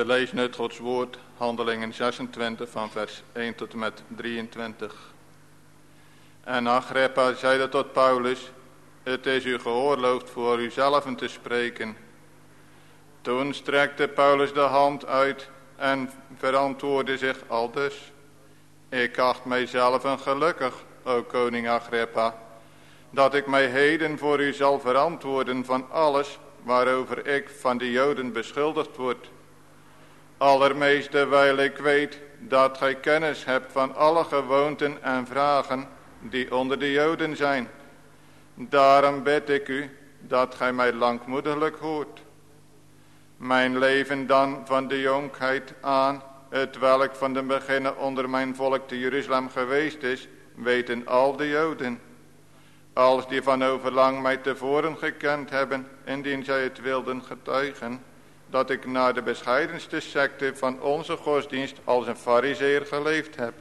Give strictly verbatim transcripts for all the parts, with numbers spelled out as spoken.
We lezen uit Gods woord, Handelingen zesentwintig van vers één tot en met drieëntwintig. En Agrippa zeide tot Paulus, het is u geoorloofd voor uzelven te spreken. Toen strekte Paulus de hand uit en verantwoordde zich aldus. Ik acht mijzelf gelukkig, o koning Agrippa, dat ik mij heden voor u zal verantwoorden van alles waarover ik van de Joden beschuldigd word. Allermeest terwijl ik weet dat gij kennis hebt van alle gewoonten en vragen die onder de Joden zijn. Daarom bid ik u dat gij mij langmoediglijk hoort. Mijn leven dan van de jonkheid aan, het welk van den beginne onder mijn volk te Jeruzalem geweest is, weten al de Joden. Als die van overlang mij tevoren gekend hebben, indien zij het wilden getuigen, dat ik naar de bescheidenste secte van onze godsdienst als een farizeer geleefd heb.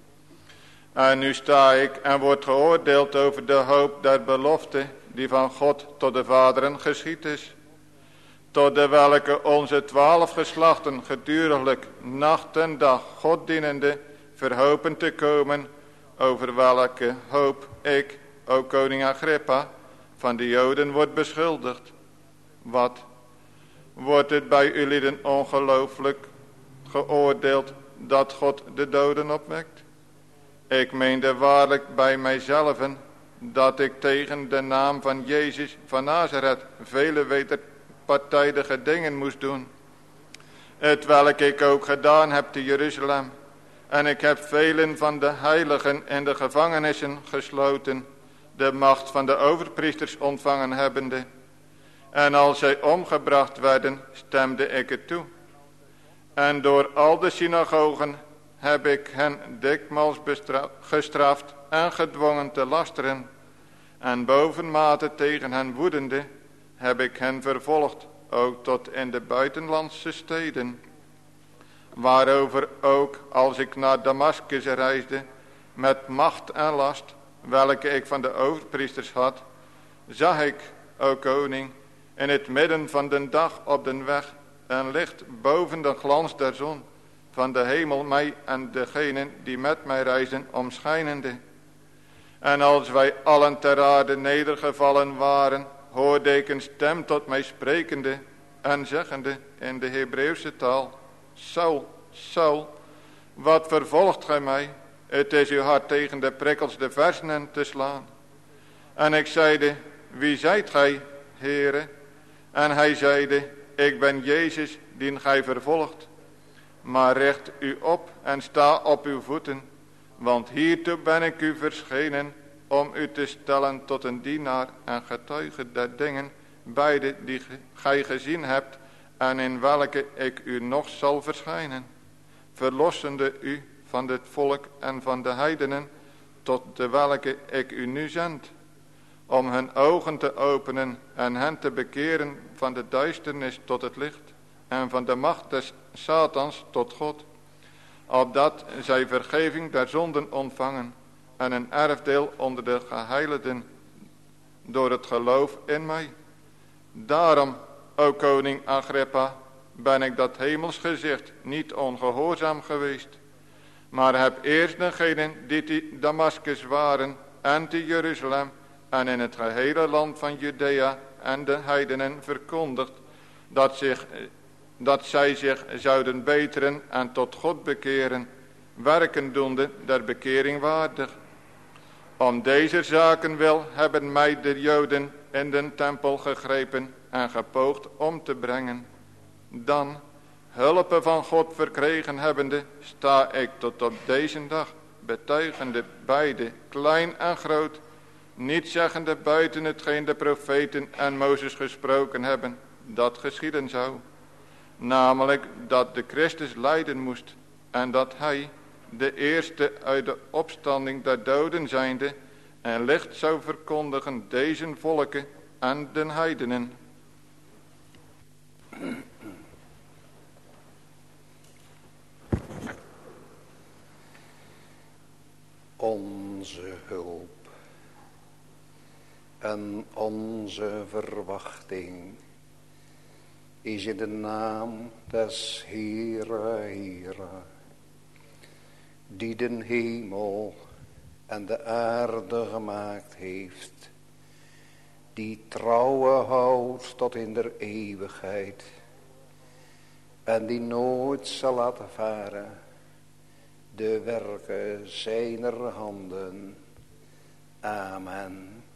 En nu sta ik en word geoordeeld over de hoop der belofte die van God tot de vaderen geschied is. Tot de welke onze twaalf geslachten geduriglijk nacht en dag God dienende verhopen te komen, over welke hoop ik, o koning Agrippa, van de Joden wordt beschuldigd. Wat? Wordt het bij ulieden ongelooflijk geoordeeld dat God de doden opwekt? Ik meende waarlijk bij mijzelven dat ik tegen de naam van Jezus van Nazareth vele wederpartijdige dingen moest doen. Het welk ik ook gedaan heb te Jeruzalem. En ik heb velen van de heiligen in de gevangenissen gesloten, de macht van de overpriesters ontvangen hebbende. En als zij omgebracht werden, stemde ik het toe. En door al de synagogen heb ik hen dikmaals gestraft en gedwongen te lasteren. En bovenmate tegen hen woedende heb ik hen vervolgd, ook tot in de buitenlandse steden. Waarover ook, als ik naar Damaskus reisde, met macht en last, welke ik van de overpriesters had, zag ik, o koning, in het midden van den dag op den weg een licht boven de glans der zon van de hemel mij en degenen die met mij reisden omschijnende. En als wij allen ter aarde nedergevallen waren, hoorde ik een stem tot mij sprekende en zeggende in de Hebreeuwse taal, Saul, Saul, wat vervolgt gij mij? Het is uw hart tegen de prikkels de versenen te slaan. En ik zeide, wie zijt gij, Heere? En hij zeide, ik ben Jezus, dien gij vervolgt. Maar richt u op en sta op uw voeten, want hiertoe ben ik u verschenen, om u te stellen tot een dienaar en getuige der dingen, beide die gij gezien hebt, en in welke ik u nog zal verschijnen, verlossende u van dit volk en van de heidenen, tot de welke ik u nu zend, om hun ogen te openen en hen te bekeren van de duisternis tot het licht, en van de macht des Satans tot God, opdat zij vergeving der zonden ontvangen, en een erfdeel onder de geheiligden door het geloof in mij. Daarom, o koning Agrippa, ben ik dat hemels gezicht niet ongehoorzaam geweest, maar heb eerst degenen die te Damaskus waren en te Jeruzalem en in het gehele land van Judea en de heidenen verkondigd, dat, zich, dat zij zich zouden beteren en tot God bekeren, werken doende der bekering waardig. Om deze zaken wil hebben mij de Joden in den tempel gegrepen en gepoogd om te brengen. Dan, hulpe van God verkregen hebbende, sta ik tot op deze dag, betuigende beide, klein en groot, niet zeggende buiten hetgeen de profeten en Mozes gesproken hebben, dat geschieden zou. Namelijk dat de Christus lijden moest en dat hij, de eerste uit de opstanding der doden zijnde, en licht zou verkondigen deze volken en den heidenen. Onze hulp en onze verwachting is in de naam des Heere, Heere, die den hemel en de aarde gemaakt heeft, die trouwe houdt tot in der eeuwigheid, en die nooit zal laten varen de werken zijner handen. Amen.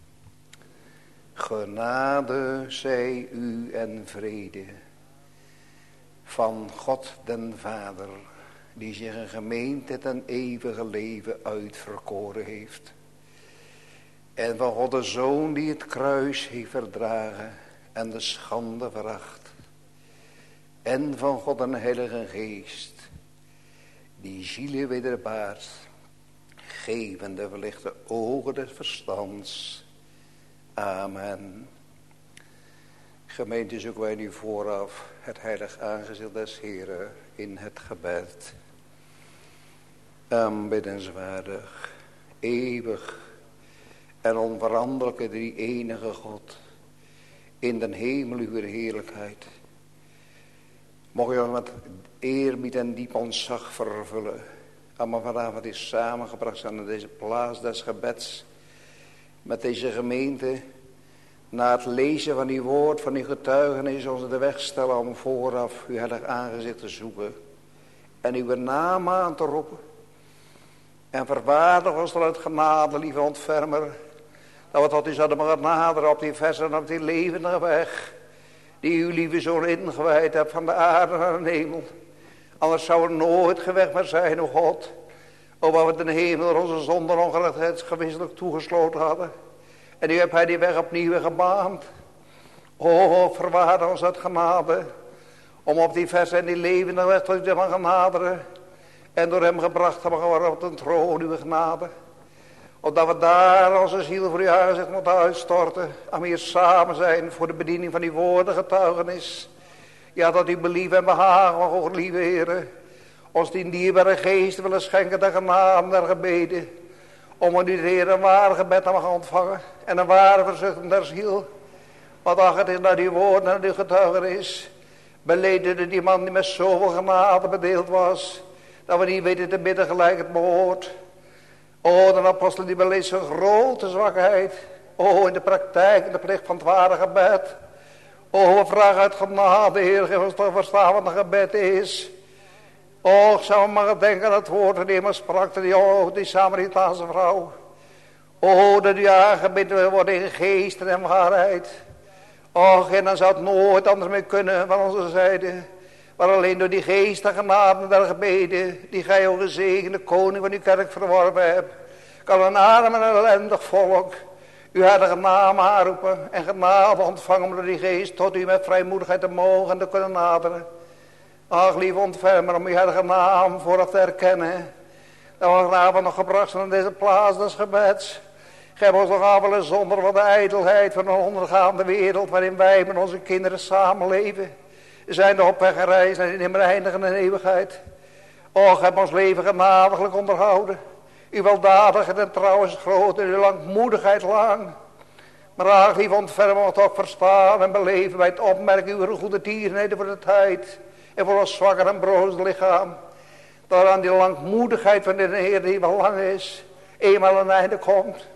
Genade zij u en vrede van God den Vader, die zich een gemeente ten eeuwige leven uitverkoren heeft. En van God de Zoon die het kruis heeft verdragen en de schande veracht. En van God een Heilige Geest, die zielen wederbaart, gevende verlichte ogen des verstands. Amen. Gemeente, zoeken wij nu vooraf het heilig aangezicht des Heeren in het gebed. Aanbiddenswaardig, eeuwig en onveranderlijke drie enige God, in den hemel uw heerlijkheid. Mocht je met eerbied en diep ontzag vervullen, allemaal vanavond is samengebracht aan deze plaats des gebeds, met deze gemeente, na het lezen van uw woord, van uw getuigenis, ons de weg stellen om vooraf uw heilig aangezicht te zoeken en uw naam aan te roepen. En verwaardig ons tot uit genade, lieve ontfermer, dat we tot u zouden mogen naderen op die verse en op die levende weg, die uw lieve Zoon ingewijd hebt van de aarde naar de hemel. Anders zou er nooit geen weg meer zijn, o God, o waar we de hemel onze zonde en ongerechtigheid gewisselijk toegesloten hadden. En u hebt hij die weg opnieuw gebaand. O, verwaardig ons uit genade, om op die verse en die levende weg tot u te mogen naderen, en door hem gebracht te mogen worden op de troon uw genade. Opdat we daar onze ziel voor uw aangezicht moeten uitstorten, en weer samen zijn voor de bediening van uw woorden getuigenis. Ja, dat u belief en behagen mag, o lieve Heere, ons die dierbare geest willen schenken de genade der gebeden, om in uw Heer een ware gebed te mogen ontvangen en een ware verzuchting der ziel. Want ach, het is naar uw woorden en uw getuigenis, belederde die man die met zoveel genade bedeeld was, dat we niet weten te bidden gelijk het behoort. O, de apostel die beleed zijn grote zwakheid. O, in de praktijk, in de plicht van het ware gebed. O, we vragen uit genade, Heer, geef ons te verstaan wat een gebed is. O, ik zou maar denken aan het woord dat iemand sprak, die, oh, die Samaritaanse vrouw. O, dat u aangebeden wil worden in geest en waarheid. Och, en dan zou het nooit anders meer kunnen van onze zijde. Maar alleen door die geest en genade der gebeden, die gij, o gezegende koning van uw kerk verworven hebt, kan een arm en een ellendig volk uw heilige naam aanroepen en genade ontvangen door die geest, tot u met vrijmoedigheid te mogen en te kunnen naderen. Ach, lieve ontfermer, om uw heilige naam vooraf te herkennen, dat we vanavond nog gebracht zijn in deze plaats des gebeds. Geef ons nog aanvallen zonder van de ijdelheid van een ondergaande wereld, waarin wij met onze kinderen samenleven. We zijn op weg gereisd naar die nimmer eindigende eeuwigheid. Och, heb ons leven genadiglijk onderhouden. Uw weldadigheid en trouw is groot en uw langmoedigheid lang. Maar ach, lief ontfermen ons ook verstaan en beleven bij het opmerken uw goede tierenheden voor de tijd. En voor ons zwakker en broos lichaam. Dat aan die langmoedigheid van de Heer die wel lang is, eenmaal een einde komt.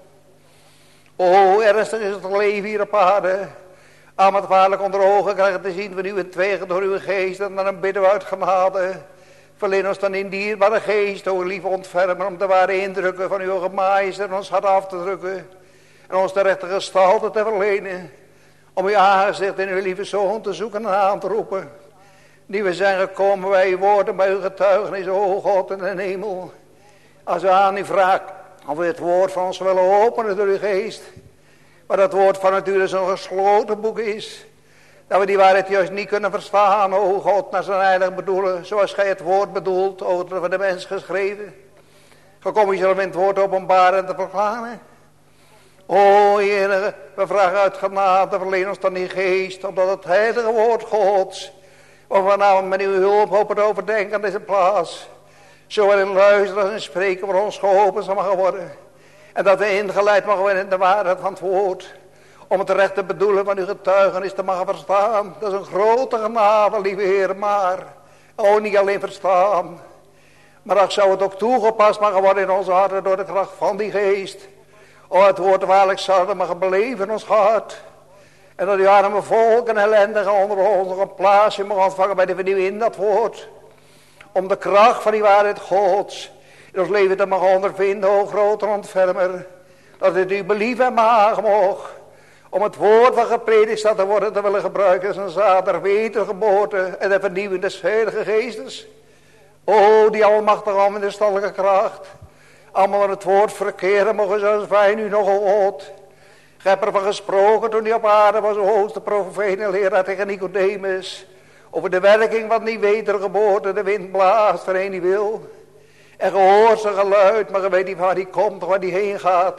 O, ernstig is het leven hier op aarde. Aan het waarlijk onder ogen krijgen te zien van uw twegen door uw geest. En dan bidden we uit genade. Verleen ons dan in dierbare geest, o lieve ontfermer, om de ware indrukken van uw gemaaiste en ons hart af te drukken. En ons de rechte gestalte te verlenen. Om uw aangezicht in uw lieve Zoon te zoeken en aan te roepen. Die we zijn gekomen bij uw woorden, bij uw getuigenis, o God in de hemel. Als u aan u vraagt of u het woord van ons willen openen door uw geest. Maar dat woord van natuurlijk zo'n gesloten boek is. Dat we die waarheid juist niet kunnen verstaan, o God, naar zijn heilig bedoelen. Zoals gij het woord bedoelt, o van de mens geschreven. Gekomen jezelf in het woord openbaren en te verklaren. O Heer, we vragen uit genade, verleen ons dan die geest, opdat het heilige woord Gods, waar we vanavond met uw hulp hopen te overdenken aan deze plaats, zowel in luisteren als in spreken voor ons geopend zal mogen worden. En dat we ingeleid mogen worden in de waarheid van het woord. om het rechte bedoelen van uw getuigenis te mogen verstaan. Dat is een grote genade, lieve Heer, maar, oh, niet alleen verstaan, maar dat zou het ook toegepast mogen worden in onze harten door de kracht van die geest. Oh, het woord waarlijk zouden mogen beleven in ons hart. En dat die arme volken en ellendigen onder ons nog een plaatsje mogen ontvangen bij de vernieuwing in dat woord. Om de kracht van die waarheid Gods in ons leven te mogen ondervinden, o grote ontfermer. Dat het u believen en behagen mocht. Om het woord van gepredikt staat te worden te willen gebruiken als een zaad der wedergeboorte en de vernieuwing des Heilige Geestes. O, die almachtige onweerstandelijke kracht. Allemaal van het woord verkeren mogen zoals wij nu nog God. Ik heb ervan gesproken toen hij op aarde was, o hoogste profeet en leraar tegen Nicodemus. Over de werking van die wedergeboorte, de wind blaast voor een die wil. En gehoord zijn geluid, maar je weet niet waar die komt, waar die heen gaat.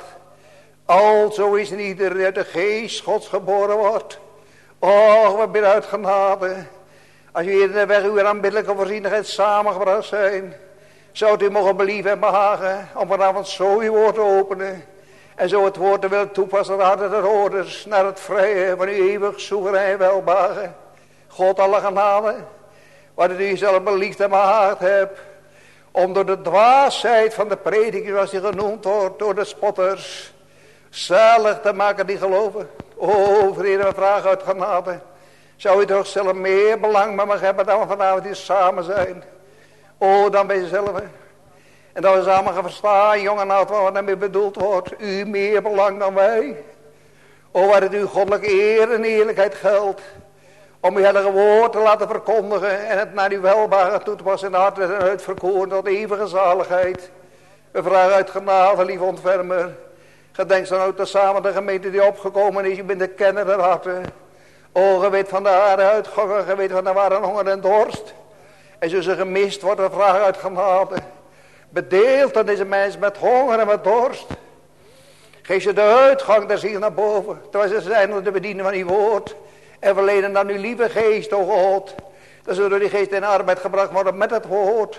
Alzo is niet ieder die uit de geest Gods geboren wordt. Och, wat ben uit genade. Als u in de weg uw aanbiddelijke voorzienigheid samengebracht zijn, zou u mogen believen en behagen om vanavond zo uw woord te openen. En zo het woord te willen toepassen naar de hoorders, naar het vrije van uw eeuwig soeverein welbehagen. God alle genade, wat u jezelf beliefd en behaagd hebt, om door de dwaasheid van de prediking, zoals die genoemd wordt, door de spotters, zalig te maken die geloven. O, vrede, we vragen uit genade. Zou u toch zelf meer belang met me hebben dan we vanavond hier samen zijn. O, dan bij jezelf. En dat we samen gaan verstaan, jong en oud, wat daarmee bedoeld wordt. U meer belang dan wij. O, waar het uw goddelijke eer en eerlijkheid geldt. Om uw heilige woord te laten verkondigen. En het naar uw welbare toe te passen in de hart en uitverkoren tot eeuwige zaligheid. We vragen uit genade, lieve ontfermer. Gedenk dan ook samen de gemeente die opgekomen is. Je bent de kenner der harten. O, je weet van de ware uitgangen. Je weet van de ware honger en dorst. En zo ze gemist wordt, we vragen uit genade. Bedeeld aan deze mens met honger en met dorst. Geef ze de uitgang der ziel naar boven. Terwijl ze zijn onder de bediening van uw woord. En verlenen dan uw lieve geest, o God. Dat ze door die geest in arbeid gebracht worden met het woord.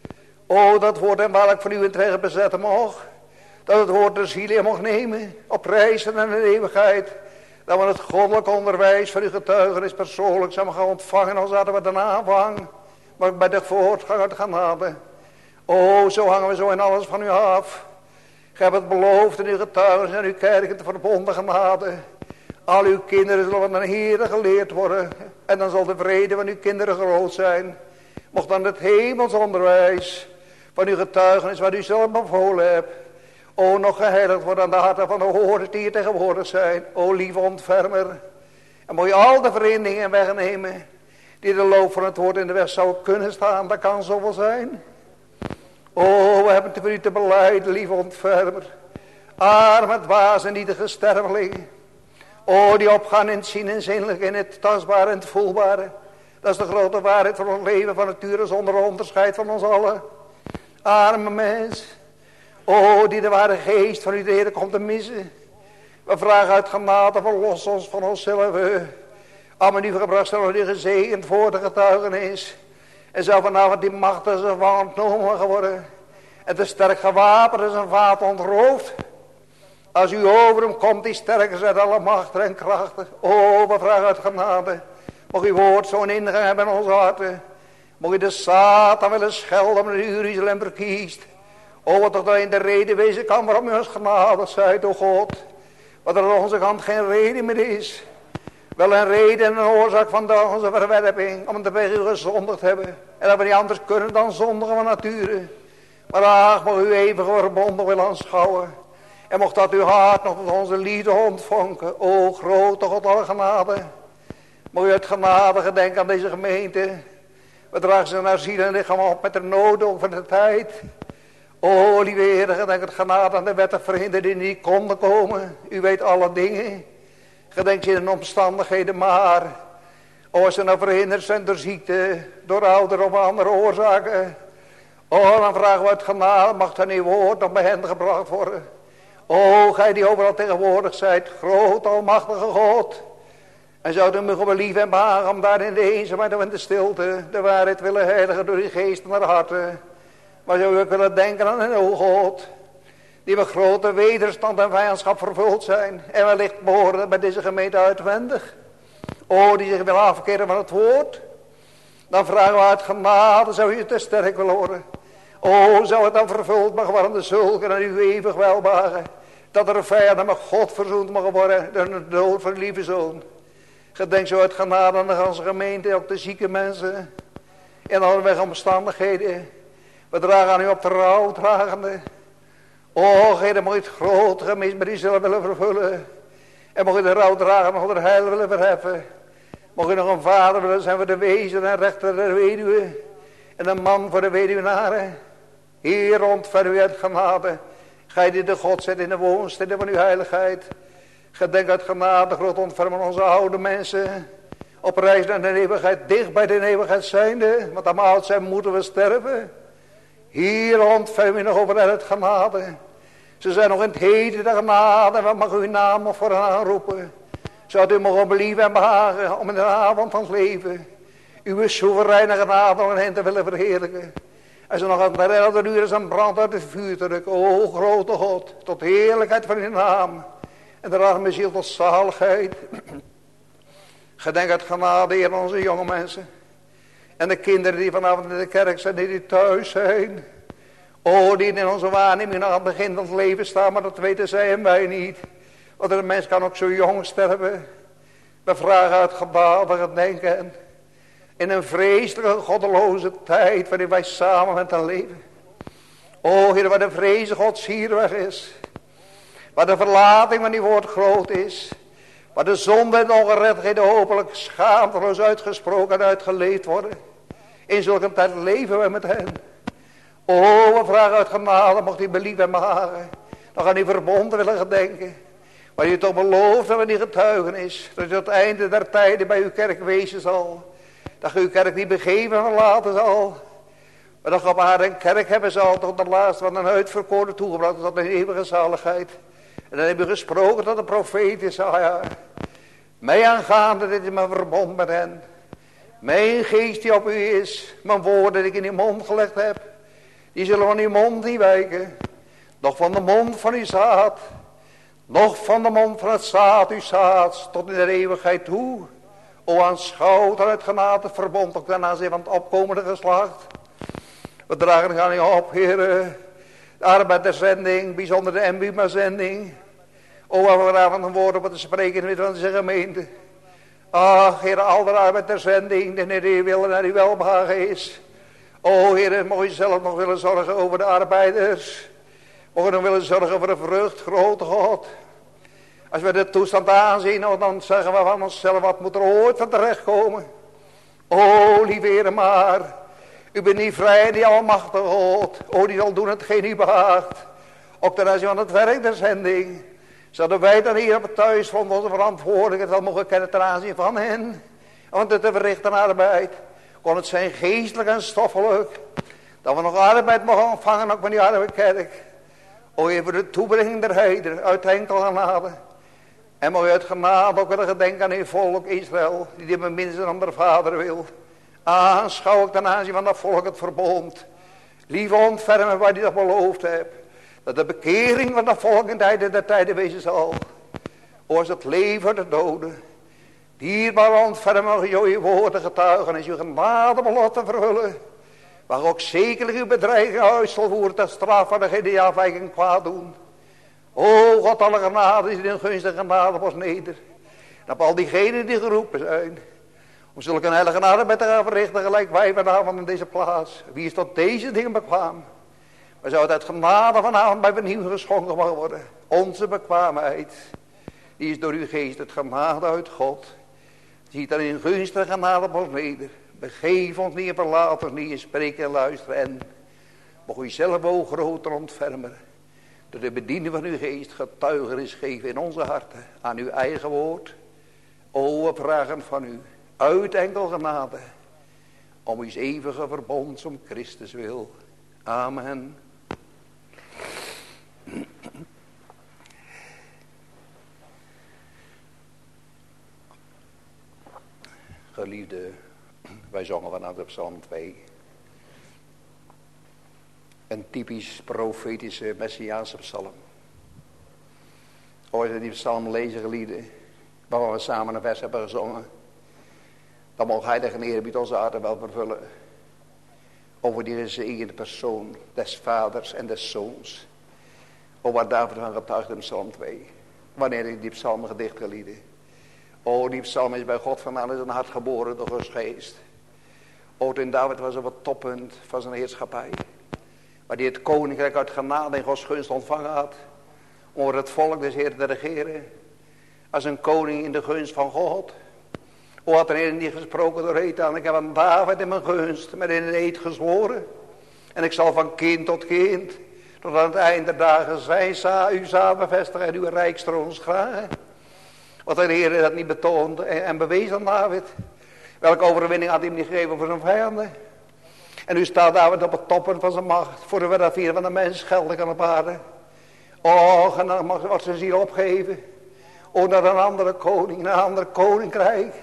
O, dat woord en waarlijk van u in tweeën bezetten mocht. Dat het woord de ziel in mocht nemen. Op reizen en in de eeuwigheid. Dat we het goddelijk onderwijs van uw getuigenis persoonlijk zouden gaan ontvangen. Als hadden we de aanvang. Maar bij de voortgang uit genade. O, zo hangen we zo in alles van u af. Gij hebt het beloofd in uw getuigenis en uw kerk te verbonden genade. Al uw kinderen zullen van de Heere geleerd worden. En dan zal de vrede van uw kinderen groot zijn. Mocht dan het hemels onderwijs van uw getuigenis wat u zelf bevolen hebt. O, nog geheiligd worden aan de harten van de hoorders die hier tegenwoordig zijn. O, lieve ontfermer. En moet je al de verhinderingen wegnemen die de loop van het woord in de weg zou kunnen staan. Dat kan zoveel zijn. O, we hebben te voor u te belijden, lieve ontfermer. Arme, dwaas en nietige sterveling. O, die opgaan in het zien en zinnelijk, in het tastbare en het voelbare. Dat is de grote waarheid van ons leven, van nature zonder onderscheid van ons allen. Arme mens. O, die de ware geest van uw Heer komt te missen. We vragen uit genade, verlos ons van onszelf. Amen, u gebracht zijn die gezegend voor de getuigenis. En zou vanavond die macht als een wang ontnomen geworden. En te sterk gewapend als een vaat ontroofd. Als u over hem komt, die sterker zijn alle machten en krachten. O, we vragen uit genade. Mocht uw woord zo'n ingang hebben in onze harten. Mocht u de Satan willen schelden, omdat u Jeruzalem verkiest. O, wat toch dat in de reden wezen kan waarom u ons genadig zijt, o God. Wat er aan onze kant geen reden meer is. Wel een reden en een oorzaak van de, onze verwerping. Omdat we bij u gezondigd hebben. En dat we niet anders kunnen dan zondigen van nature. Maar ach, mag u eeuwig verbonden willen aanschouwen. En mocht dat uw hart nog tot onze liefde ontvonken. O grote God alle genade. Mag u uit genade gedenken aan deze gemeente. We dragen ze naar ziel en lichaam op met de nood van de tijd. O lieve Heer, gedenk het genade aan de wetten verhinderd die niet konden komen. U weet alle dingen. Gedenk je in de omstandigheden maar. O, als ze nou verhinderd zijn door ziekte, door ouder of andere oorzaken. O, dan vragen we uit genade, mag dan uw woord nog bij hen gebracht worden. O, gij die overal tegenwoordig zijt, groot, almachtige God. En zou u mogen believen en behagen om daar in de eenzaamheid en de stilte de waarheid willen heiligen door uw geest naar harten. Maar zou u ook willen denken aan een o God. Die met grote wederstand en vijandschap vervuld zijn. En wellicht behoren bij deze gemeente uitwendig. O, die zich wil afkeren van het woord. Dan vragen we uit genade, zou u te sterk willen worden. O, zou het dan vervuld mogen worden, de zulken en uw eeuwig welbehagen. Dat er vijanden met God verzoend mogen worden door de dood van de lieve zoon. Gedenk zo uit genade aan de ganse gemeente, ook de zieke mensen. In allerweg omstandigheden. We dragen aan u op de rouw dragende. O, Heer, mag u het grote gemis met u zelf willen vervullen. En mag u de rouw dragen, mag u de heil willen verheffen. Mag u nog een vader willen zijn voor de wezen en rechter der weduwe. En een man voor de weduwnaren. Heer, ontferm u uit genade. Gij die de God zet in de woonstede van uw heiligheid. Gedenk uit genade, groot ontferm aan onze oude mensen. Op reis naar de eeuwigheid, dicht bij de eeuwigheid zijnde. Want aan oud zijn moeten we sterven. Hier ontferm u nog over uit genade. Ze zijn nog in het heden de genade. Wat mag uw naam nog voor hen aanroepen. Zou u mogen believen en behagen om in de avond van het leven uw soevereine genade om hen te willen verheerlijken. En ze nog aan het elfde uur is een brand uit het vuur te drukken. O grote God, tot heerlijkheid van uw naam. En draag mijn ziel tot zaligheid. Gedenk uit genade, Heer, onze jonge mensen. En de kinderen die vanavond in de kerk zijn, die thuis zijn. O, die in onze waarneming aan het begin van het leven staan, maar dat weten zij en wij niet. Want een mens kan ook zo jong sterven. We vragen uit genade gedenken. In een vreselijke, goddeloze tijd waarin wij samen met hen leven. O Heer, waar de vreze Gods hier weg is. Waar de verlating van die woord groot is. Waar de zonde en de ongereddelijkheden hopelijk schaamteloos uitgesproken en uitgeleefd worden. In zulke tijd leven wij met hen. O, we vragen uit genade, mocht u believen en behagen. Dan gaan die verbonden willen gedenken. Waar u toch belooft dat we die getuigenis. Dat u tot het einde der tijden bij uw kerk wezen zal. Dat u uw kerk niet begeven en verlaten zal. Maar dat u op haar een kerk hebben zal tot de laatste van een uitverkoren toegebracht tot een eeuwige zaligheid. En dan hebben we gesproken tot de profeet Jesaja. Mij aangaande, dit is mijn verbond met hen. Mijn geest die op u is, mijn woorden die ik in uw mond gelegd heb. Die zullen van uw mond niet wijken. Nog van de mond van uw zaad. Nog van de mond van het zaad uw zaad tot in de eeuwigheid toe. O aanschouw dan het genade verbond ook ten aanzien van het opkomende geslacht. We dragen gaan u op, heren. De arbeiderszending, bijzonder de M B U M A-zending. O, waar we vanavond een woord op te spreken in het midden van deze gemeente. Ach, heren, al de arbeiderszending, de Heer die wil en naar uw welbehagen is. O, heren, mogen u zelf nog willen zorgen over de arbeiders. Mogen we nog willen zorgen voor de vrucht, grote God. Als we de toestand aanzien, dan zeggen we van onszelf, wat moet er ooit van terechtkomen. O, lieve heren, maar u bent niet vrij, die almachtige God. O, die zal doen hetgeen u behaagt. Ook ten aanzien van het werk der zending. Zouden wij dan hier op het thuis van onze verantwoordelijkheid wel mogen kennen ten aanzien van hen. Want het te verrichten arbeid. Kon het zijn geestelijk en stoffelijk. Dat we nog arbeid mogen ontvangen, ook van die arme kerk. O, Heer, voor de toebrenging der heideren uit enkel genade. En mag u uit genade ook willen gedenken aan uw volk Israël. Die dit minstens aan de Vader wil. Aanschouw ik ten aanzien van dat volk het verbond. Lieve ontfermen waar die dat beloofd hebt. Dat de bekering van dat volk in tijden der tijden wezen zal. O, is het leven de doden. Dierbaar ontfermen mag u uw woorden getuigen. En uw genade belotten vervullen. Waar ook zekerlijk uw bedreiging uit zal voeren. Ter straf van degene die afwijking kwaad doen. O God, alle genade is in een gunstige genade pas neder. En op al diegenen die geroepen zijn. Om zulke een heilige arbeid te gaan verrichten. Gelijk wij vanavond in deze plaats. Wie is tot deze dingen bekwaam? We zouden uit genade vanavond bij vernieuwing geschonken mogen worden. Onze bekwaamheid. Die is door uw geest het genade uit God. Ziet dan in gunstige genade pas neder. Begeef ons niet en verlaat ons niet. En spreek en luister. En mocht u zelf ook groter ontfermen. Door de bediening van uw geest getuigenis geven in onze harten. Aan uw eigen woord. O, we vragen van u. Uit enkel genade. Om uw eeuwige verbond om Christus wil. Amen. Geliefde, wij zongen vanaf de Psalm twee. Een typisch profetische messiaanse psalm. Ooit in die psalm lezen gelieden, waarvan we samen een vers hebben gezongen. Dan mag heilige eerbied onze harten wel vervullen. Over die gezegende persoon des vaders en des zoons. O, waar David van getuigt in psalm twee. Wanneer ik die psalm gedicht gelieden. O, die psalm is bij God vandaan in zijn hart geboren door Gods geest. O, toen David was op het toppunt van zijn heerschappij. Waar hij het koninkrijk uit genade en Gods gunst ontvangen had. Om over het volk des Heeren te regeren. Als een koning in de gunst van God. O, had de Heer niet gesproken door Ethan. Ik heb aan David in mijn gunst met in een eed gezworen. En ik zal van kind tot kind. Tot aan het eind der dagen zijn. Sa, u zal bevestigen en uw rijkstroon schragen. Wat de Heer dat niet betoond en, en bewees aan David. Welke overwinning had hij hem niet gegeven voor zijn vijanden. En nu staat David op het toppunt van zijn macht. Voor de weddenvier van de mens geldig aan op aarde. Och, en dan mag wordt zijn ziel opgeven. O, naar een andere koning, naar een ander koninkrijk.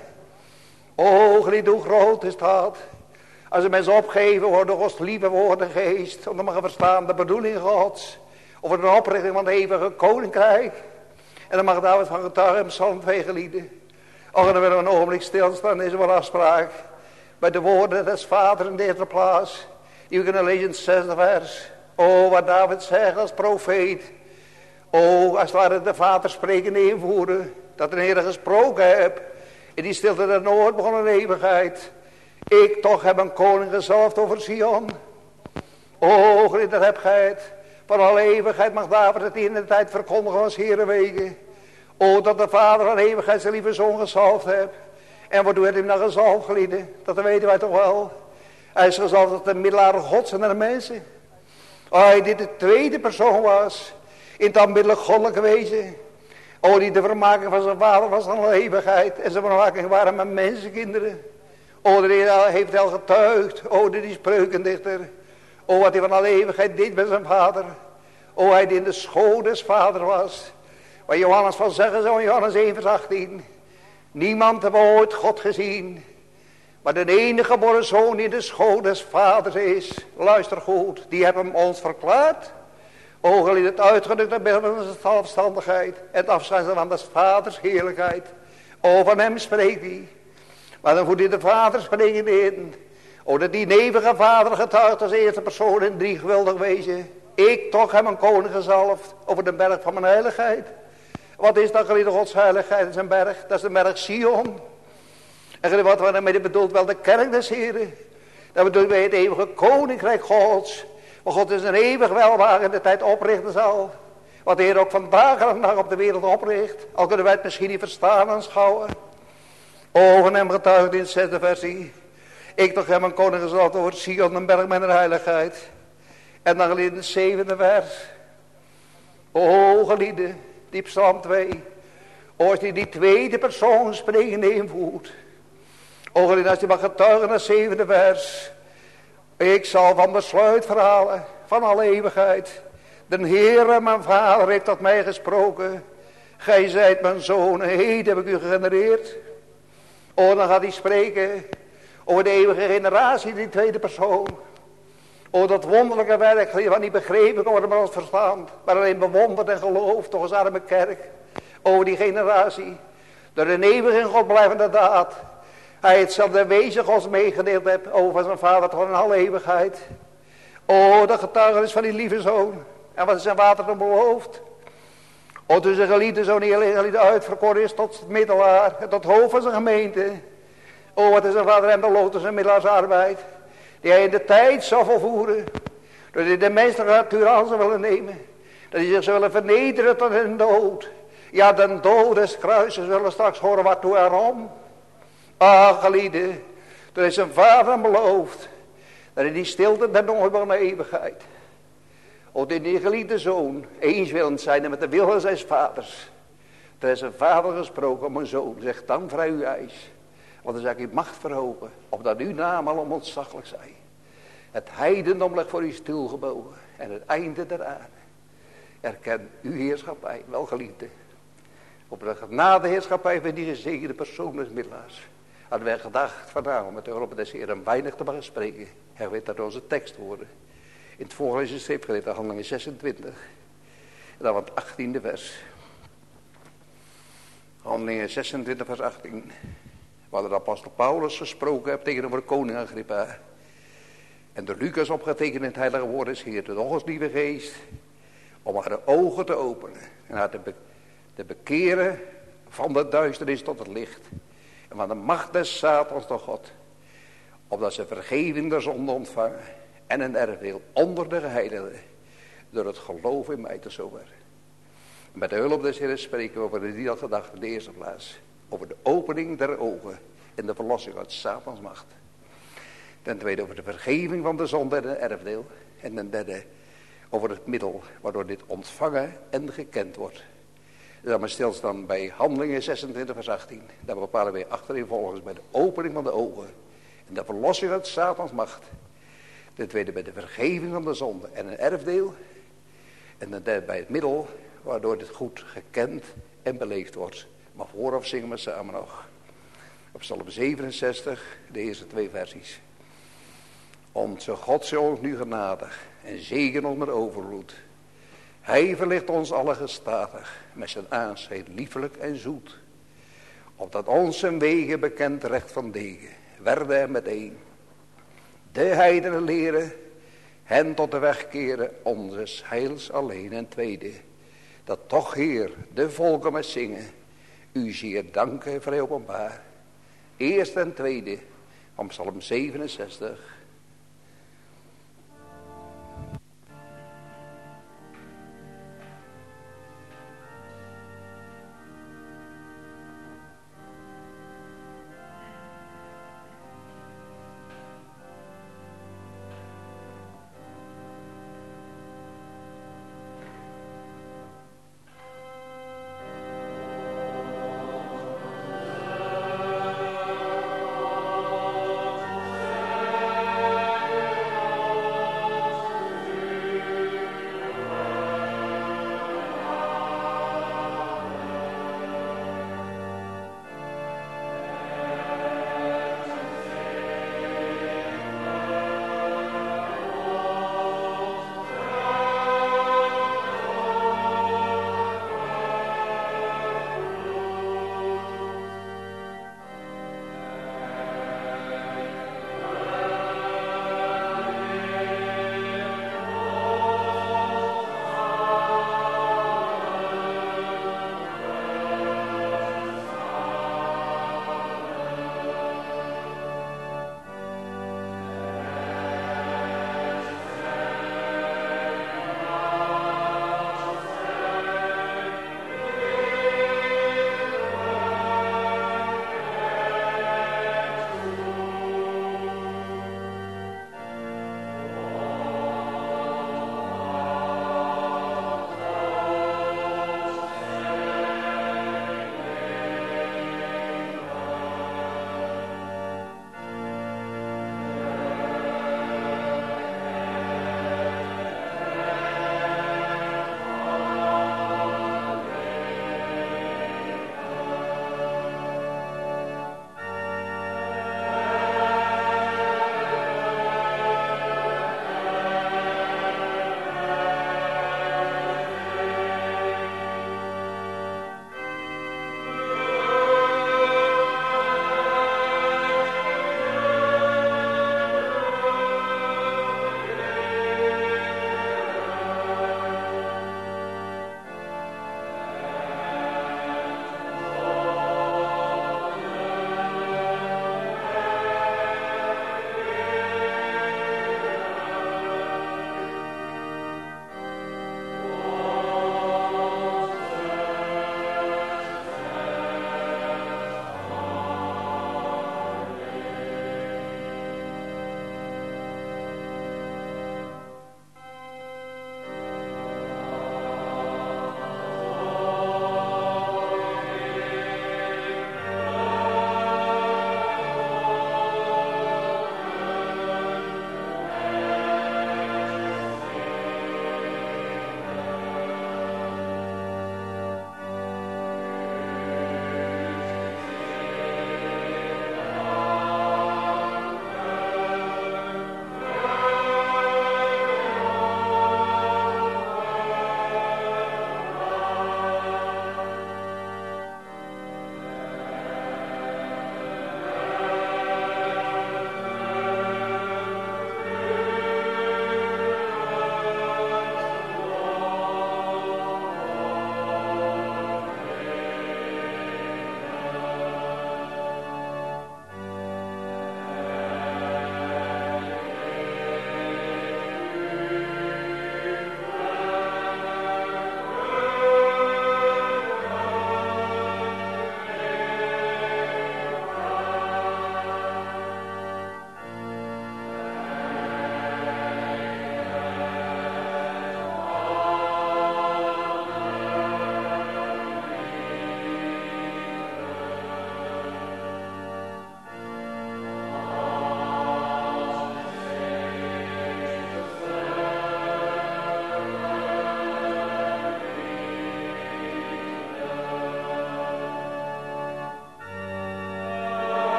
O, geliefd, hoe groot is dat. Als de mensen opgeven worden, Gods lieve woorden geest. Om te mogen verstaan de bedoeling Gods. Over de oprichting van het eeuwige koninkrijk. En dan mag David van getuigen in psalm twee gelieden. Och, en dan willen we een ogenblik stilstaan. Is er wel afspraak. Bij de woorden des vaders in de eerste plaats. Die we kunnen lezen in het zesde vers. O, wat David zegt als profeet. O, als het ware de vader spreken invoeren. Dat de Heer gesproken heeft. In die stilte der noord begon een eeuwigheid. Ik toch heb een koning gezalfd over Sion. O, glitter heb gij het. Van alle eeuwigheid mag David het in de tijd verkondigen als Heerenwegen. O, dat de vader van eeuwigheid zijn lieve zoon gezalfd heeft. En waardoor heeft hij hem dan gezalfd gelieden? Dat weten wij toch wel. Hij is gezalfd tot de middelaar gods en de mensen. O, hij dit de tweede persoon was. In het aanbiddelijk goddelijke wezen. O, die de vermaking van zijn vader was aan de eeuwigheid. En zijn vermaking waren met mensenkinderen. O, de Heer heeft al getuigd. O, die spreukendichter. O, wat hij van alle eeuwigheid deed met zijn vader. O, hij die in de schoot des vader was. Waar Johannes van zeggen zou in Johannes één vers achttien. Niemand heeft ooit God gezien. Maar de enige geboren zoon die in de schoot des vaders is. Luister goed, die hebben hem ons verklaard. O, geliefd, het uitgedrukte beeld van zijn zelfstandigheid. Het afschijnsel van des vaders heerlijkheid. O, van hem spreekt hij. Maar dan moet hij de vader spreken in. O, dat die eeuwige vader getuigt als eerste persoon in drie geweldig wezen. Ik toch heb een koning gezalfd over de berg van mijn heiligheid. Wat is dat, geliefde, Gods heiligheid in zijn berg? Dat is de berg Sion. En geliefde, wat we daarmee bedoelt, wel de kerk des Heren. Dat bedoelt wij het eeuwige koninkrijk Gods. Maar God is een eeuwig welwagen in de tijd oprichten zal. Wat de Heer ook vandaag en dag op de wereld opricht. Al kunnen wij het misschien niet verstaan en aanschouwen. O, van hem getuigt in de zesde versie. Ik toch heb een koning gezalfd over Sion, een berg met een heiligheid. En dan geliefde in de zevende vers. O, geliefde, die psalm twee. O, als die die tweede persoon sprekende invoert. O, geliefde, als die mag getuigen in de zevende vers. Ik zal van besluit verhalen van alle eeuwigheid. De Heere, mijn vader, heeft tot mij gesproken. Gij zijt mijn zoon, heden heb ik u gegenereerd. O, dan gaat hij spreken over de eeuwige generatie, die tweede persoon. O, dat wonderlijke werk, wat niet begrepen kan worden met ons verstand. Maar alleen bewonderd en gelooft, toch als arme kerk. O, die generatie. Door een eeuwige in God blijvende daad. Hij hetzelfde wezen Gods meegedeeld heeft over zijn vader tot in alle eeuwigheid. O, de getuigenis van die lieve zoon. En wat is zijn vader dan beloofd? O, toen zijn geliefde zoon die geliefde uitverkoren is tot het middelaar. En tot hoofd van zijn gemeente. O, wat is zijn vader hem beloofd tot zijn middelaarsarbeid. Die hij in de tijd zal volvoeren. Dat hij de menselijke natuur aan zou willen nemen. Dat hij zich zou willen vernederen tot in de dood. Ja, de dood des kruises zullen we straks horen waartoe erom. Ah, geliefde, er is een vader hem beloofd. Dat hij die stilte der nooit van de eeuwigheid. O, die geliefde zoon, eens willend zijn met de wil van zijn vaders. Er is een vader gesproken om een zoon, zegt dan vrij uw eis. Want dan zal ik uw macht verhogen, opdat uw naam al ontzaglijk zij. Het heidendom ligt voor u stilgebogen en het einde der aarde. Erken uw heerschappij, wel geliefde. Op de genadeheerschappij van die gezegende persoon des middelaars. Hadden wij gedacht vanavond met de hulp des Heeren weinig te mogen spreken. Hij weet dat onze tekstwoorden in het voorgelezen schriftgedeelte, Handelingen zesentwintig. En dan het achttiende vers. Handelingen zesentwintig vers achttien. Waar de apostel Paulus gesproken heeft tegenover koning Agrippa. En door Lucas opgetekend in het heilige woord is Heer, de ons lieve geest, om haar de ogen te openen. En haar te, be te bekeren van de duisternis tot het licht. En van de macht des Satans tot God. Opdat ze vergeving der zonde ontvangen. En een erfdeel onder de geheiligden. Door het geloof in mij te zover. Met de hulp des Heeren spreken we over de drie gedachten in de eerste plaats. Over de opening der ogen. En de verlossing uit Satans macht. Ten tweede over de vergeving van de zonde en een erfdeel. En ten derde over het middel waardoor dit ontvangen en gekend wordt. Dan maar stilstaan bij Handelingen zesentwintig vers achttien. Daar bepalen wij achterin volgens bij de opening van de ogen. En de verlossing uit Satans macht. Ten tweede bij de vergeving van de zonde en een erfdeel. En ten derde bij het middel waardoor dit goed gekend en beleefd wordt. Maar vooraf zingen we samen nog. Op Psalm zevenenzestig, de eerste twee versies. Onze God zij ons nu genadig en zegen ons met overvloed. Hij verlicht ons alle gestadig met zijn aanschijn liefelijk en zoet. Opdat ons zijn wegen bekend recht van degen werden er meteen. De heidenen leren hen tot de weg keren onzes heils alleen. En tweede, dat toch Heer de volken met zingen u zeer danken vrij openbaar. Eerst en tweede van Psalm zevenenzestig. Amen.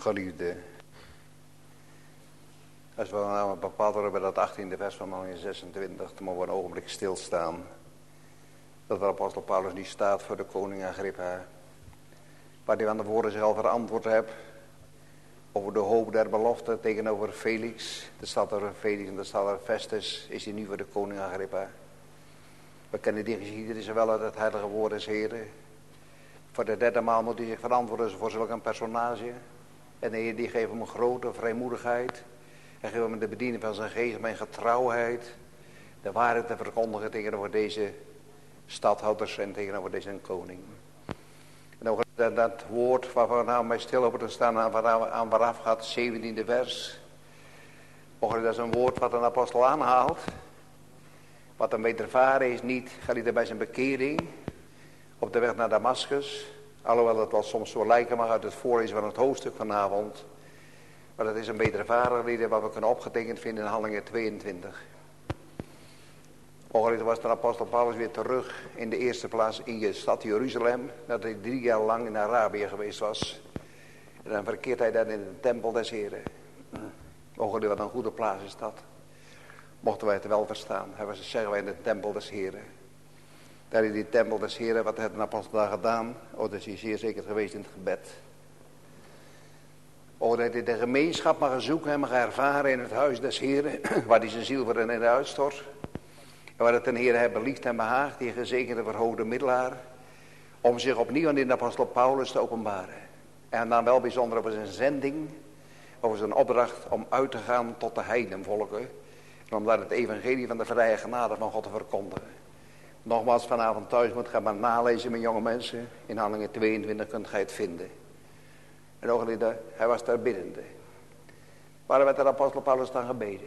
Geliefde, als we nou bepaald worden bij dat achttiende vers van Handelingen zesentwintig, dan mogen we een ogenblik stilstaan. Dat de apostel Paulus niet staat voor de koning Agrippa, waar hij aan de woorden zich al verantwoord hebt over de hoop der belofte tegenover Felix. Er staat er Felix en er staat er Festus, is hij nu voor de koning Agrippa. We kennen die geschiedenis wel uit het heilige woord des Heren. Voor de derde maal moet hij zich verantwoorden voor zulk een personage. En de Heer die geeft hem een grote vrijmoedigheid. Hij geeft hem de bediening van zijn geest, mijn getrouwheid. De waarheid te verkondigen tegenover deze stadhouders en tegenover deze koning. En ook dat, dat woord waar we nou mee stil over te staan, aan, aan waaraf gaat het zeventiende vers. Ook dat is een woord wat een apostel aanhaalt. Wat hem wedervaren is niet, gaat hij er bij zijn bekering op de weg naar Damascus. Alhoewel het wel soms zo lijken mag uit het voorlezen van het hoofdstuk vanavond. Maar dat is een wedervaren wat we kunnen opgetekend vinden in Handelingen tweeëntwintig. Ongelukkig was de apostel Paulus weer terug in de eerste plaats in de stad Jeruzalem. Dat hij drie jaar lang in Arabië geweest was. En dan verkeert hij dan in de tempel des Heren. Ongelukkig wat een goede plaats is dat. Mochten wij het wel verstaan. Hij was, zeggen wij, in de tempel des Heren. Daar in die tempel des Heren, wat heeft een apostel daar gedaan? Oh, dat is hij zeer zeker geweest in het gebed. Oh, dat hij de gemeenschap mag zoeken en mag ervaren in het huis des Heren. Waar hij zijn ziel voor in de uitstort. En waar het ten Heere heeft beliefd en behaagd, die gezegende verhoogde middelaar, om zich opnieuw aan de apostel Paulus te openbaren. En dan wel bijzonder over zijn zending, over zijn opdracht om uit te gaan tot de heidenvolken. En om daar het evangelie van de vrije genade van God te verkondigen. Nogmaals, vanavond thuis moet gaan maar nalezen met jonge mensen. In Handelingen tweeëntwintig kunt gij het vinden. En ook hij was daar biddende. Waarom werd de apostel Paulus dan gebeden?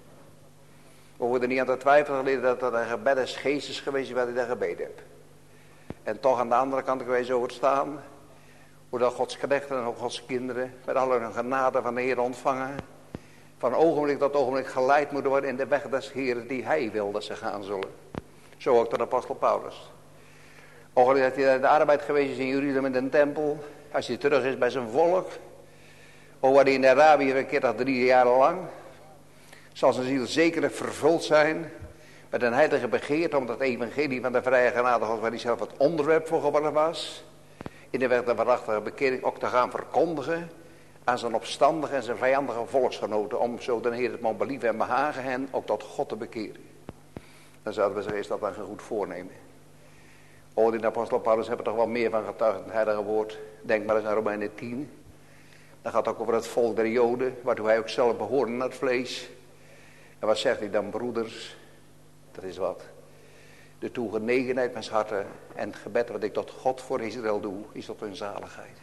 We hoeven er niet aan te twijfelen dat dat een gebed des geestes geweest is wat hij daar gebeden heeft. En toch aan de andere kant kunnen wij zo verstaan. Hoe dat Gods knechten en ook Gods kinderen met alle hun genade van de Heer ontvangen. Van ogenblik tot ogenblik geleid moeten worden in de weg des Heeren die hij wil dat ze gaan zullen. Zo ook de apostel Paulus. Ook dat hij in de arbeid geweest is in Jeruzalem in de tempel. Als hij terug is bij zijn volk. Ook waar hij in Arabië verkeerd had drie jaar lang. Zal zijn ziel zeker vervuld zijn met een heilige begeerte om dat evangelie van de vrije genade God waar hij zelf het onderwerp voor geworden was. In de weg der waarachtige bekering ook te gaan verkondigen aan zijn opstandige en zijn vijandige volksgenoten. Om zo de Heer het mocht believen en behagen hen ook tot God te bekeren. Dan zouden we zeggen, is dat dan een goed voornemen. O, die apostel Paulus hebben toch wel meer van getuigd in het heilige woord. Denk maar eens aan Romeinen tien. Dan gaat het ook over het volk der Joden, waartoe hij ook zelf behoorde naar het vlees. En wat zegt hij dan, broeders? Dat is wat. De toegenegenheid met harten en het gebed wat ik tot God voor Israël doe, is tot hun zaligheid.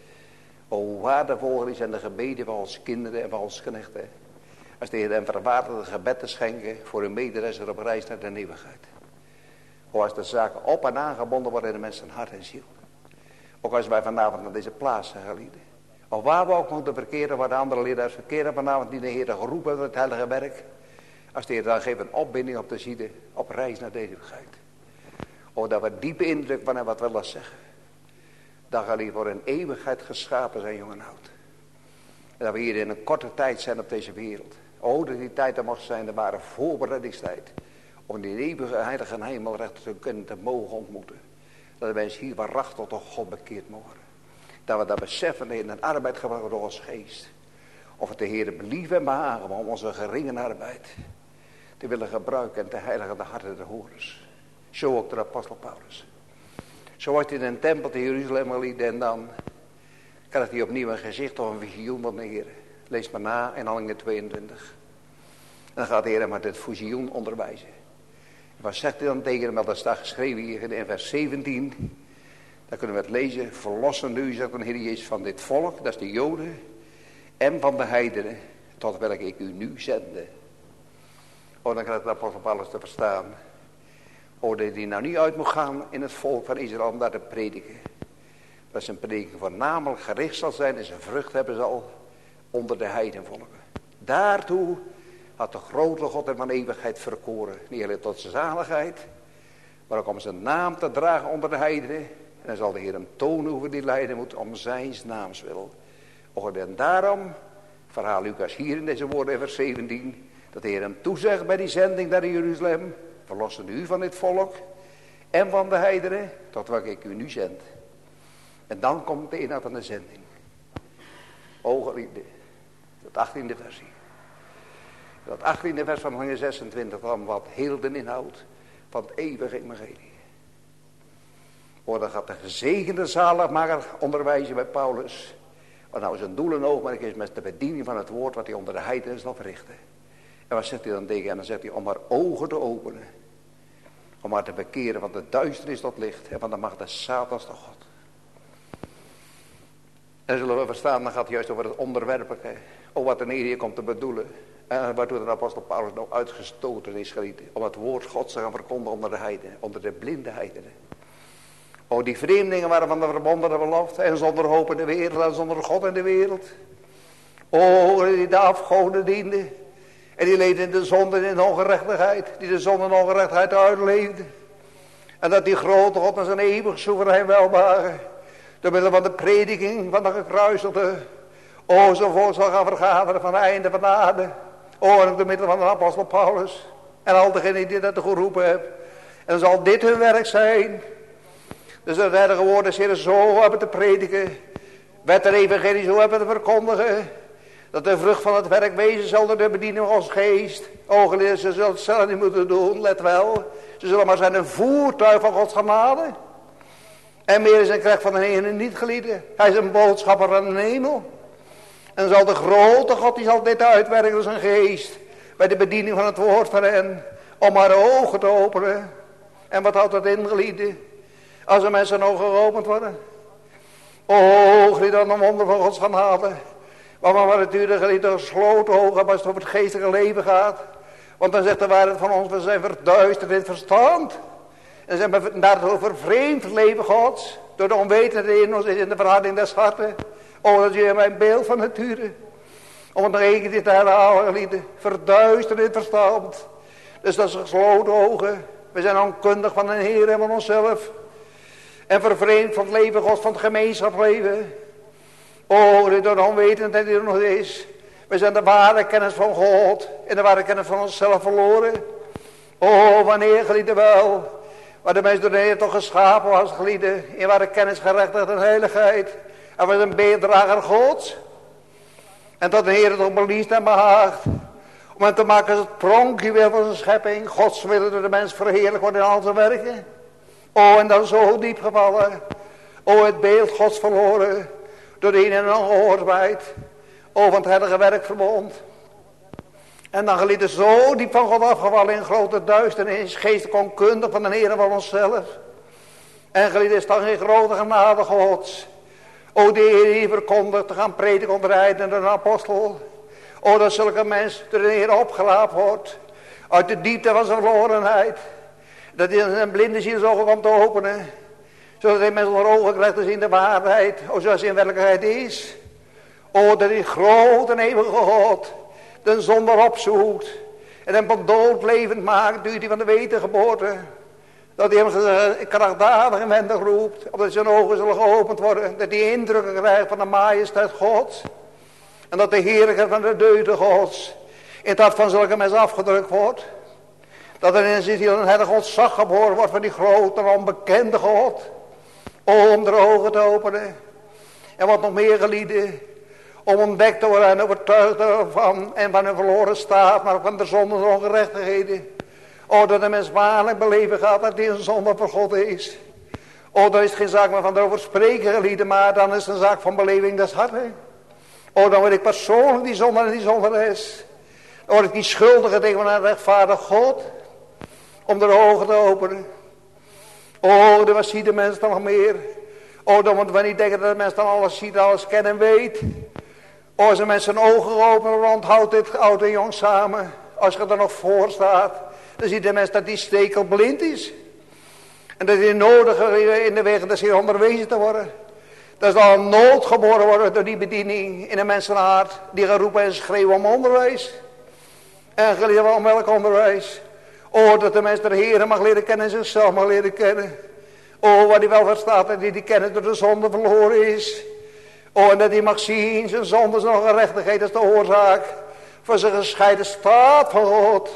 O, waardevol zijn de gebeden van ons kinderen en van ons knechten. Als de Heer hen verwaardigt gebed te schenken voor hun medereiziger op reis naar de eeuwigheid. O, als de zaken op en aangebonden worden in de mensen hart en ziel. Ook als wij vanavond naar deze plaats zijn gelieden. Of waar we ook moeten verkeren, waar de andere leden verkeren vanavond die de Heer geroepen hebben het heilige werk. Als de Heer dan geeft een opbinding op de ziede, op reis naar de eeuwigheid. O, dat we diepe indruk van hebben wat we willen zeggen. Dat we hier voor een eeuwigheid geschapen zijn, jong en oud. En dat we hier in een korte tijd zijn op deze wereld. O, dat die tijd er mocht zijn, de ware voorbereidingstijd. Om die eeuwige heilige hemelrecht te kunnen te mogen ontmoeten. Dat de mensen hier waarachtig tot God bekeerd mogen. Dat we dat beseffen in een arbeid gebracht door ons geest. Of het de Heer believen en behagen om onze geringe arbeid te willen gebruiken en te heiligen de harten der horens. Zo ook de apostel Paulus. Zo wordt hij in een tempel te Jeruzalem gelieden en dan krijgt hij opnieuw een gezicht of een visioen van de Heer. Lees maar na in Handelingen tweeëntwintig. En dan gaat de Heer hem met het visioen onderwijzen. En wat zegt hij dan tegen hem? Dat staat geschreven hier in vers zeventien. Daar kunnen we het lezen. Verlossen nu, zegt de Heer Jezus, van dit volk, dat is de Joden, en van de heidenen, tot welke ik u nu zende. Oh, dan krijgt de apostel Paulus te verstaan. Oh, dat hij nou niet uit moet gaan in het volk van Israël om daar te prediken. Dat zijn prediking voornamelijk gericht zal zijn en zijn vrucht hebben zal onder de heidenvolken. Daartoe had de grote God hem van eeuwigheid verkoren. Niet alleen tot zijn zaligheid, maar ook om zijn naam te dragen onder de heidenen. En dan zal de Heer hem tonen hoe die lijden moet om zijn naams wil. Och, en daarom, verhaal Lucas hier in deze woorden in vers zeventien, dat de Heer hem toezegt bij die zending naar Jeruzalem, verlossen u van dit volk en van de heidenen, tot welke ik u nu zend. En dan komt de inhoud van de zending. O geliefde, dat achttiende versie. Dat achttiende vers van Handelingen zesentwintig, dan wat heel de inhoud van het eeuwige evangelie. O, dan gaat de gezegende zaligmaker onderwijzen bij Paulus. Wat nou zijn doel en oogmerk is met de bediening van het woord wat hij onder de heidenen zal verrichten. En wat zegt hij dan tegen? En dan zegt hij om haar ogen te openen. Om haar te bekeren van de duisternis tot licht en van de macht des Satans tot God. En zullen we verstaan, dan gaat het juist over het onderwerpelijke. Of wat de Heer hier komt te bedoelen. En waartoe de apostel Paulus nou uitgestoten is, geliefde. Om het woord Gods te gaan verkondigen onder de heidenen. Onder de blinde heidenen. O, die vreemdelingen waren van de verbonden belofte. En zonder hoop in de wereld en zonder God in de wereld. O, die de afgoden dienden. En die leefden in de zonde en in de ongerechtigheid. Die de zonde en de ongerechtigheid uitleefden. En dat die grote God met zijn eeuwig soeverein welbehagen. Door middel van de prediking van de gekruiselde. O, zo voort zal gaan vergaderen van het einde van de aarde. O, en door middel van de apostel Paulus. En al degenen die dat geroepen hebben. En dan zal dit hun werk zijn. Dus de derde woorden zullen zo hebben te prediken. Wet en evangelie zo hebben te verkondigen. Dat de vrucht van het werk wezen zal door de bediening van Gods geest. O, geliefden, ze zullen het zelf niet moeten doen, let wel. Ze zullen maar zijn een voertuig van Gods genade. En meer is een kracht van de Heer niet gelieden. Hij is een boodschapper van de hemel. En zal de grote God, die zal dit uitwerken door zijn geest. Bij de bediening van het woord van hen. Om haar ogen te openen. En wat houdt dat in, gelieden? Als de mensen ogen geopend worden. O, gelieden, dan een wonder van Gods genade. Want maar natuurlijk gelieden gesloten ogen als het over het geestelijke leven gaat. Want dan zegt de waarheid van ons, we zijn verduisterd in het verstand. En zijn we daardoor vervreemd het leven Gods. Door de onwetendheid in ons is in de verharding des harten. O, dat is mijn beeld van nature. Om het nog één keer te herhalen, gelieden. Verduisterd in het verstand. Dus dat is gesloten ogen. We zijn onkundig van de Heer en van onszelf. En vervreemd van het leven Gods, van het gemeenschapsleven. O, door de onwetendheid die er nog is. We zijn de ware kennis van God. En de ware kennis van onszelf verloren. O, wanneer, gelieden, wel. Waar de mens door de Heer toch geschapen was, gelieden. In ware kennis, gerechtigheid en heiligheid. En was een bedrager Gods. En dat de Heer het ook beliest en behaagt. Om hem te maken als het pronkjuweel van zijn schepping. Gods willen door de mens verheerlijk worden in al zijn werken. O, en dan zo diep gevallen. O, het beeld Gods verloren. Door de een en ongehoorzaamheid. O, van het heilige werk verbond. En dan gelieden zo diep van God afgevallen in grote duisternis. Geestelijk onkundig van de Heer en van onszelf. En gelieden is dan geen grote genade Gods. O, de Heer die verkondigt te gaan prediken onder de heidenen en de apostel. O, dat zulke mens door de Heer opgelapt wordt. Uit de diepte van zijn verlorenheid. Dat hij zijn blinde ziel zo komt te openen. Zodat hij met zijn ogen krijgt te zien de waarheid. O, zoals hij in werkelijkheid is. O, dat hij groot en eeuwige God de zonde opzoekt. En hem van dood levend maakt. Duurt hij van de wedergeboorte. Dat hij hem krachtdadig en wendig roept. Opdat zijn ogen zullen geopend worden. Dat hij indrukken krijgt van de majesteit Gods. En dat de heerlijkheid van de deugden Gods in het hart van zulke mensen afgedrukt wordt. Dat er in zijn ziel een heilige ontzag geboren wordt van die grote en onbekende God. Om de ogen te openen. En wat nog meer, gelieden. Om ontdekt te worden en overtuigd ervan. En van hun verloren staat, maar van de zonde en ongerechtigheden. O, dat de mens waarlijk beleven gaat dat hij een zonde voor God is. O, dan is het geen zaak meer van erover spreken, gelieden. Maar dan is het een zaak van beleving des harten. O, dan word ik persoonlijk die zonde en die zonderes. Dan word ik die schuldige tegen een rechtvaardig God. Om de ogen te openen. O, dan ziet de mens dan nog meer. O, dan moeten we niet denken dat de mens dan alles ziet, alles kent en weet. O, als een mens zijn ogen openen, onthoudt dit oud en jong samen. Als je er nog voor staat, dan ziet de mens dat die stekel blind is. En dat hij nodig is in de weg des Heer onderwezen te worden. Dat is al nood geboren worden door die bediening in een mensenhart. Die gaan roepen en schreeuwen om onderwijs. En geleerd om welk onderwijs. O, dat de mens de Heer mag leren kennen en zichzelf mag leren kennen. O, wat hij wel verstaat dat hij die kennis door de zonde verloren is. O, en dat hij mag zien, zijn zonde, zijn ongerechtigheid is de oorzaak voor zijn gescheiden staat van God.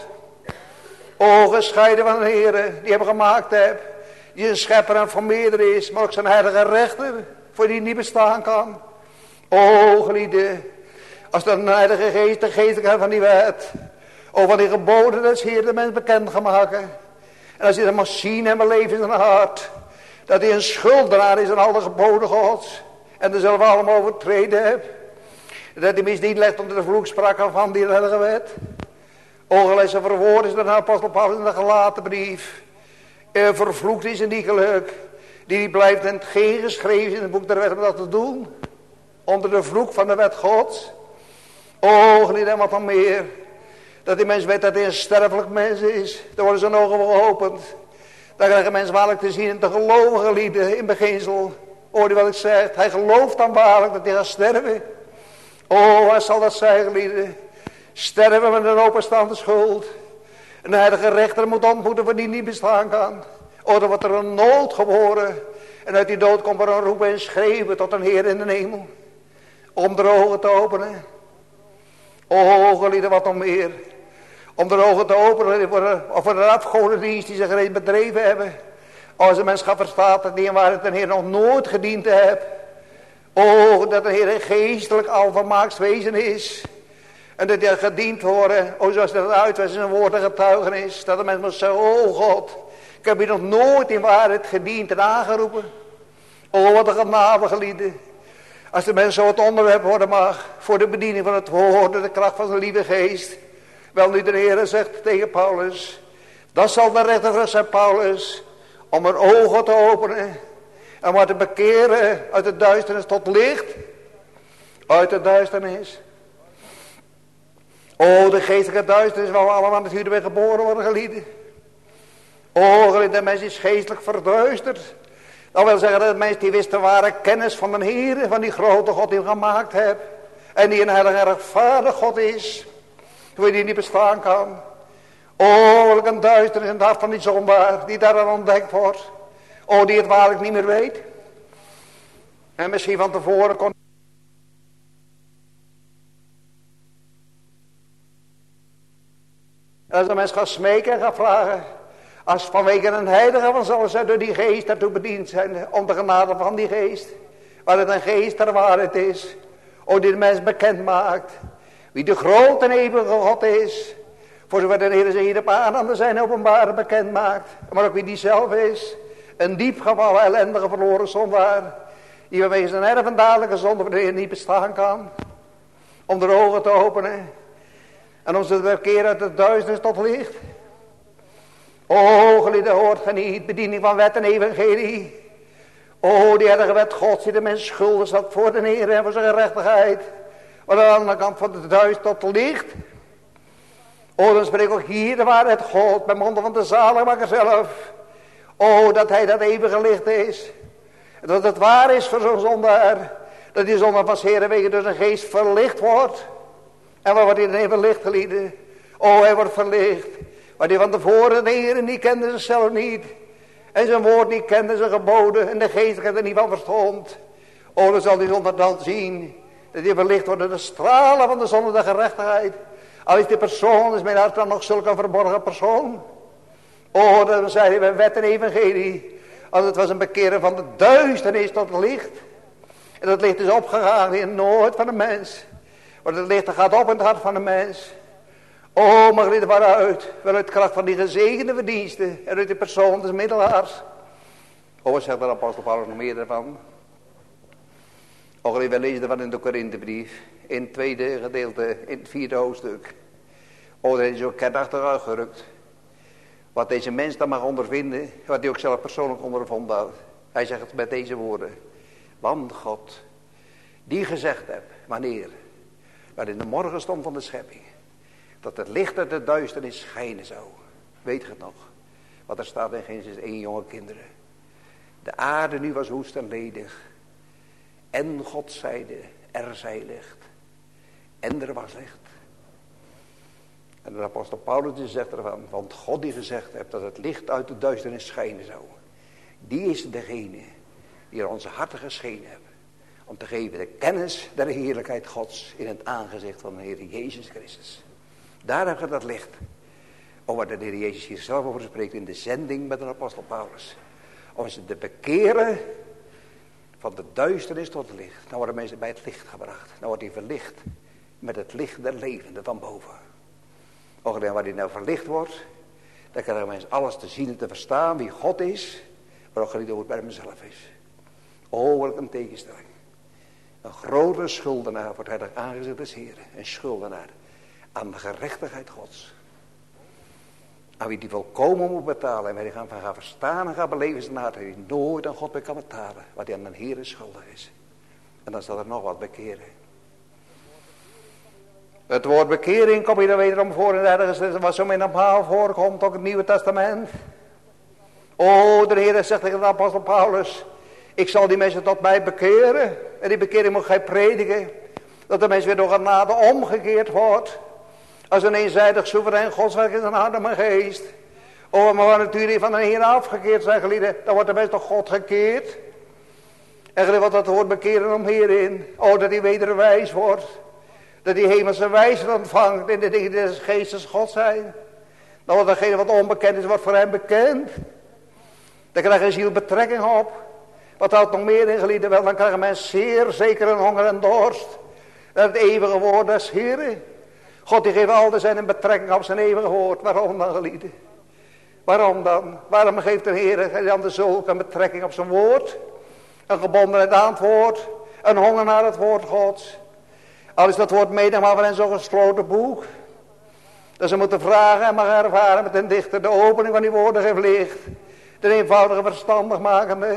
O, gescheiden van de Heer, die hem gemaakt hebt, die een schepper en vermeerder is, maar ook zijn heilige rechter, voor die niet bestaan kan. O, geliefde, als de heilige geest, de geestelijkheid van die wet, o, van die geboden des Heer de mens bekend gaan maken. En als hij dat mag zien en beleven in zijn hart, dat hij een schuldenaar is aan al de geboden Gods, en er zelf allemaal overtreden hebt, dat hij misdient legt onder de vloekspraak van die heilige wet. O, gelijk zijn verwoord is door de apostel Paulus in de gelaten brief. Uh, vervloekt is in die geluk, die niet blijft en geen geschreven in het boek der wet om dat te doen. Onder de vloek van de wet Gods. O, geliefde, en wat dan meer. Dat die mens weet dat hij een sterfelijk mens is. Dan worden zijn ogen geopend. Dan krijgt een mens waarlijk te zien en te geloven, geliefde, in beginsel. Hoor je wat ik zeg? Hij gelooft dan waarlijk dat hij gaat sterven. O, wat zal dat zijn, geliefde? Sterven met een openstaande schuld. Een heilige rechter moet ontmoeten voor die niet bestaan kan. O, dan wordt er een nood geboren. En uit die dood komt er een roep en schreeuwen tot een Heer in de hemel. Om de ogen te openen. O, geliefde, wat nog meer. Om de ogen te openen voor de afgodendienst die ze reeds bedreven hebben. Als een mens gaat verstaan dat die in waarheid een Heer nog nooit gediend heeft. O, dat de Heer een geestelijk alvermaaks wezen is. En dat hij gediend worden, o, zoals dat uitwijst in een woord en getuigenis. Dat de mens moet zeggen, o God, ik heb je nog nooit in waarheid gediend en aangeroepen. O, wat een genade, geliefde. Als de mens zo het onderwerp worden mag, voor de bediening van het woord, de kracht van zijn lieve geest. Wel nu de Heer zegt tegen Paulus, dat zal de rechter zijn, Paulus, om hun ogen te openen. En wat te bekeren uit de duisternis tot licht. Uit de duisternis. O, de geestelijke duisternis waar we allemaal natuurlijk weer geboren worden, geliefde. O, geliefde, de mens is geestelijk verduisterd. Dat wil zeggen dat de mens die wist de ware kennis van de Heer, van die grote God die hem gemaakt heeft. En die een heilige rechtvaardig God is. Hoe die niet bestaan kan. O, welk een duisternis in het hart van die zondaar, die daar ontdekt wordt. O, die het waarlijk niet meer weet. En misschien van tevoren kon. En als de mens gaat smeken en gaat vragen. Als vanwege een heilige van zal zij door die geest daartoe bediend zijn. Om de genade van die geest. Waar het een geest der waarheid is. O, die de mens bekend maakt. Wie de grote en eeuwige God is. Voor zover de Heer zich hier op aarde zijn openbare bekend maakt. Maar ook wie die zelf is. Een diep gevallen ellendige verloren zondaar. Die vanwege zijn erfendadelijke zonde voor de Heer niet bestaan kan. Om de ogen te openen. En om ze te verkeren uit het duisternis tot licht. O, geliefde, hoort gij niet, bediening van wet en evangelie. O, die heilige wet Gods die de mens schuldig zat voor de Heer en voor zijn gerechtigheid. Maar aan de andere kant van het duister tot licht. O, dan spreek ook hier de waarheid God, bij monden van de zaligmaker zelf. O, dat hij dat eeuwige licht is. En dat het waar is voor zo'n zondaar. Dat die zondaar van Heer wegen door zijn geest verlicht wordt. En wat wordt hij dan even verlicht, geliefde? O, hij wordt verlicht. Maar die van tevoren de Heer niet kende zichzelf niet. En zijn woord niet kende, zijn geboden. En de geest er niet van verstond. O, dan zal die zondaar dan zien. Dat hij verlicht wordt door de stralen van de zon en de gerechtigheid. Al is die persoon, is mijn hart dan nog zulke verborgen persoon. O, dan zei hij bij wet en evangelie. Als het was een bekeren van de duisternis tot het licht. En dat licht is opgegaan in nooit van de mens. Maar het licht gaat op in het hart van de mens. O, mag dit waaruit. Wel uit kracht van die gezegende verdiensten. En uit de persoon des middelaars. O, wat zegt de apostel Paulus nog meer daarvan? O, we lezen ervan in de Korinthebrief. In het tweede gedeelte, in het vierde hoofdstuk. O, dat is zo kernachtig uitgerukt. Wat deze mens dan mag ondervinden. Wat hij ook zelf persoonlijk ondervonden had. Hij zegt het met deze woorden. Want God, die gezegd hebt, wanneer? Maar in de morgenstond van de schepping. Dat het licht uit de duisternis schijnen zou. Weet je het nog? Wat er staat in Genesis één, jonge kinderen. De aarde nu was woest en ledig. En God zeide, er zij licht. En er was licht. En de apostel Paulus zegt ervan. Want God die gezegd heeft dat het licht uit de duisternis schijnen zou. Die is degene die er onze harten geschenen hebben. Om te geven de kennis der heerlijkheid Gods in het aangezicht van de Heer Jezus Christus. Daar heb je dat licht. Of waar de Heer Jezus hier zelf over spreekt in de zending met de apostel Paulus. Om ze te bekeren van de duisternis tot het licht. Dan worden mensen bij het licht gebracht. Dan wordt hij verlicht met het licht der levenden van boven. Ook waar hij nou verlicht wordt, dan krijgen mensen alles te zien en te verstaan wie God is. Maar ook niet hoe het bij hemzelf is. O, wat een tegenstelling. Een grote schuldenaar wordt hij er aangezet des Heren. Een schuldenaar aan de gerechtigheid Gods. Aan wie die volkomen moet betalen. En waar hij gaan, van gaan verstaan en gaan beleven is na dat hij nooit aan God meer kan betalen. Wat hij aan de Heren schuldig is. En dan staat er nog wat bekeren. Het woord bekering kom je er wederom voor. En ergens wat zo in een paal voorkomt. Ook het Nieuwe Testament. O, de Heer zegt tegen de apostel Paulus. Ik zal die mensen tot mij bekeren. En die bekering moet gij prediken. Dat de mens weer door genade omgekeerd wordt. Als een eenzijdig soeverein godswerk in zijn hart en mijn geest. O, maar waar natuurlijk van de Heer afgekeerd zijn gelieden. Dan wordt de mens toch God gekeerd. En geliefd wat dat woord bekeren om hierin. O, dat hij wederwijs wordt. Dat hij hemelse wijze ontvangt. In de dingen die des geestes God zijn. Dan wordt degene wat onbekend is, wordt voor hem bekend. Dan krijgt een ziel betrekking op. Wat houdt nog meer in gelieden? Wel, dan krijgt men zeer zeker een honger en dorst. Dat het eeuwige woord des Heren. God die geeft altijd zijn een betrekking op zijn eeuwige woord. Waarom dan gelieden? Waarom dan? Waarom geeft de Heer aan de zulke een betrekking op zijn woord? Een gebondenheid aan het woord. Een honger naar het woord Gods. Al is dat woord menigmaal van hen zo'n gesloten boek. Dat ze moeten vragen en mag ervaren met een dichter de opening van die woorden geeft licht. De eenvoudige verstandig makende.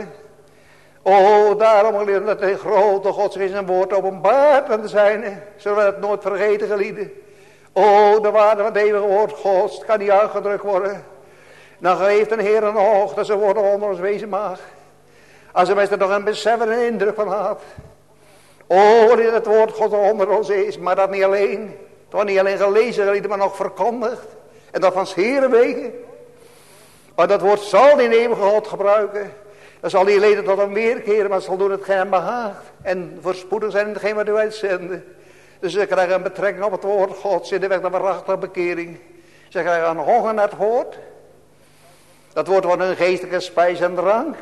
O, daarom gelieden dat de grote God zich in zijn woord openbaart aan de zijne. Zullen we het nooit vergeten gelieden. O, de waarde van het eeuwige woord Gods kan niet uitgedrukt worden. Dan geeft een Heer een oog dat zijn woord onder ons wezen mag. Als de mens er nog een besef en een indruk van had. O, dat het woord God onder ons is. Maar dat niet alleen. Het wordt niet alleen gelezen gelieden, maar nog verkondigd. En dat van 's Heeren wegen. Maar dat woord zal die eeuwige God gebruiken. Dan zal die leden tot hem weerkeren, maar zal doen het geen behaagt. En voorspoedig zijn in hetgeen wat u uitzenden. Dus ze krijgen een betrekking op het woord Gods in de weg naar waarachtige bekering. Ze krijgen een honger naar het woord. Dat woord wordt een geestelijke spijs en drank.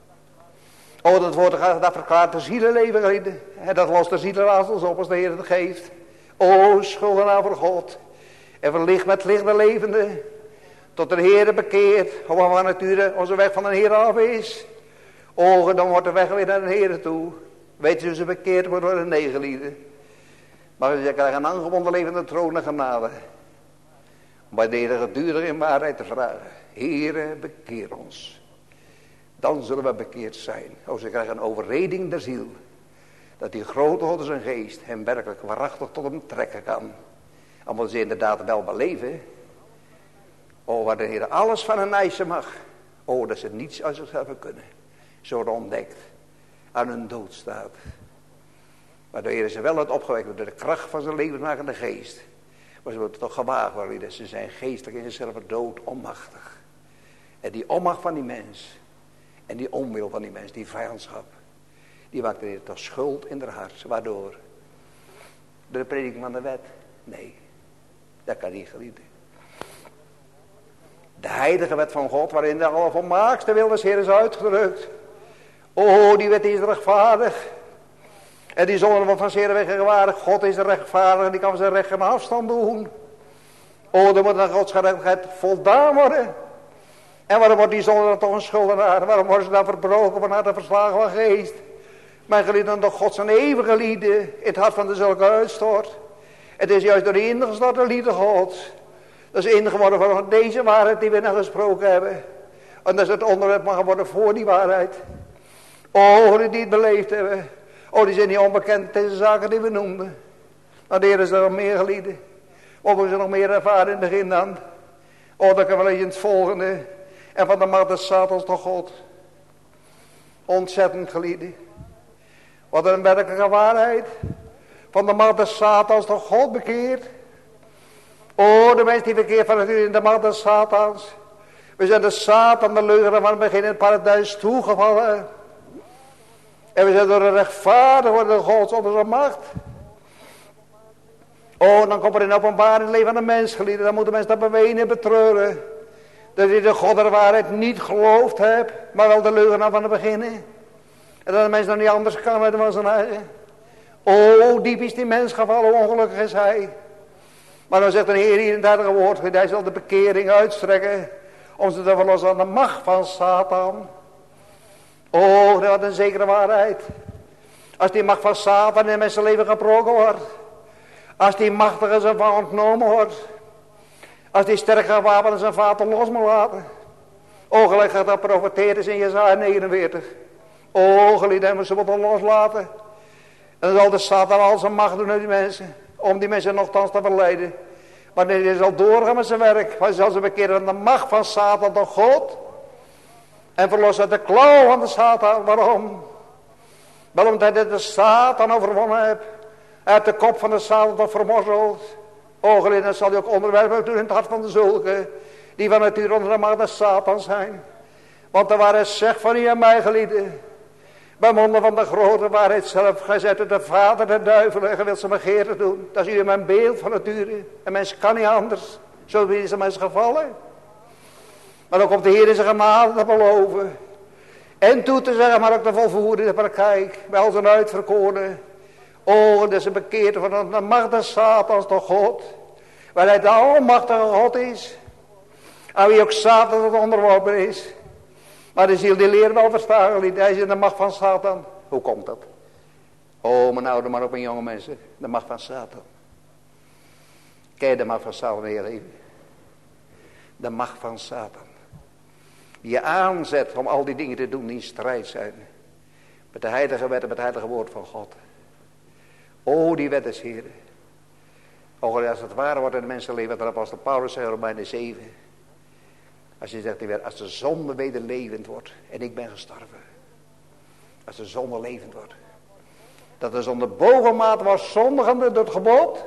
Oh, dat woord dat verklaart de zielenleven. En dat lost de zielenraadsels op als de Heer het geeft. O, schuldenaar voor God. En verlicht met licht de levende. Tot de Heer bekeert. Of waar natuurlijk onze weg van de Heer af is. O, dan wordt de weg weer naar de Heer toe. Weet u, ze bekeerd worden door de negelieden. Maar ze krijgen een aangebonden levende troon en genade. Om bij de Heer gedurig in waarheid te vragen. Heere, bekeer ons. Dan zullen we bekeerd zijn. O, ze krijgen een overreding der ziel. Dat die grote God zijn geest hem werkelijk waarachtig tot hem trekken kan. Omdat ze inderdaad wel beleven. O, waar de Heer alles van hen eisen mag. O, dat ze niets uit zichzelf kunnen. Zo ontdekt aan hun dood staat. Maar de Heer is wel het opgewekt door de kracht van zijn levensmakende geest. Maar ze worden toch gewaagd worden dat ze zijn geestelijk in zichzelf dood onmachtig. En die onmacht van die mens. En die onwil van die mens, die vijandschap. Die maakt de Heer toch schuld in haar hart. Waardoor? Door de prediking van de wet? Nee, dat kan niet gelieden. De heilige wet van God, waarin de allervolmaakste wil des Heer is uitgedrukt. O, die wet is rechtvaardig. En die zonde wordt van zeer weggewaardig. God is rechtvaardig en die kan zijn recht geen afstand doen. O, dan moet aan Gods gerechtigheid voldaan worden. En waarom wordt die zonde dan toch een schuldenaar? Waarom worden ze dan verbroken van harte verslagen van geest? Mijn geliefden, door God zijn eeuwige lieden in het hart van de zulke uitstort. Het is juist door de ingestorte lieden Gods. Dat is ingeworden van deze waarheid die we net gesproken hebben. En dat is het onderwerp mag worden voor die waarheid. O, die het beleefd hebben. O, die zijn niet onbekend deze zaken die we noemden. Maar de Heer is er nog meer gelieden. Mogen ze nog meer ervaren in het begin dan. O, dan kunnen we in het volgende. En van de macht des Satans tot God. Ontzettend gelieden. Wat een werkelijke waarheid. Van de macht des Satans tot God bekeerd. O, de mens die verkeert van het uur in de macht des Satans. We zijn de Satan, de leugenaar van het begin in het paradijs toegevallen. En we zijn door een rechtvaardig worden door God onder zijn macht. Oh, dan komt er in openbaring het leven van de mens gelieden. Dan moeten mensen dat bewenen en betreuren. Dat je de God der waarheid niet geloofd hebt. Maar wel de leugenaar van het begin. En dat de mens nog niet anders kan met van zijn eigen. Oh, diep is die mens gevallen, ongelukkig is hij. Maar dan zegt de Heer hier in het heilige woord. Hij zal de bekering uitstrekken. Om ze te verlossen aan de macht van Satan. Oh, dat is een zekere waarheid. Als die macht van Satan in mensenleven gebroken wordt. Als die machtige zijn van ontnomen wordt. Als die sterk gewapend zijn vader los moet laten. O, gelijk gaat dat profeteerd is in Jesaja negenenveertig. O, geliefde, en we ze moeten loslaten. En dan zal de Satan al zijn macht doen naar die mensen. Om die mensen nogthans te verleiden. Maar hij zal doorgaan met zijn werk. Hij zal ze bekeren aan de macht van Satan door God. En verlossen uit de klauw van de Satan. Waarom? Wel omdat hij de Satan overwonnen heeft. Hij heeft de kop van de Satan toch vermorzeld. O, geliefde, dat zal hij ook onderwerpen doen in het hart van de zulke. Die van nature onder de macht des Satan zijn. Want de waarheid zegt van u en mij, geliefde. Bij monden van de grote waarheid zelf gezet door de vader de duivel. En je wilt ze negeren doen. Dat is u mijn beeld van nature. En mens kan niet anders. Zo is de mens gevallen. Maar dan komt de Heer in zijn genade te beloven. En toe te zeggen, maar ook te volvoeren in de praktijk. Bij al zijn uitverkoren. O, dat is een bekeerte van de macht des Satans door God. Waar hij de almachtige God is. Aan wie ook Satan tot onderworpen is. Maar de ziel die leert wel verstaan. Hij is in de macht van Satan. Hoe komt dat? O, mijn oude maar ook mijn jonge mensen. De macht van Satan. Ken je de macht van Satan in je leven? De macht van Satan. Die je aanzet om al die dingen te doen die in strijd zijn. Met de heilige wet en met het heilige woord van God. O, die wet des Heren. O, als het waar wordt in de mensenleven. Wat apostel Paulus zei in Romeinen zeven. Als je zegt, als de zonde weder levend wordt. En ik ben gestorven. Als de zonde levend wordt. Dat de zonde bovenmaat was zondigende door het gebod.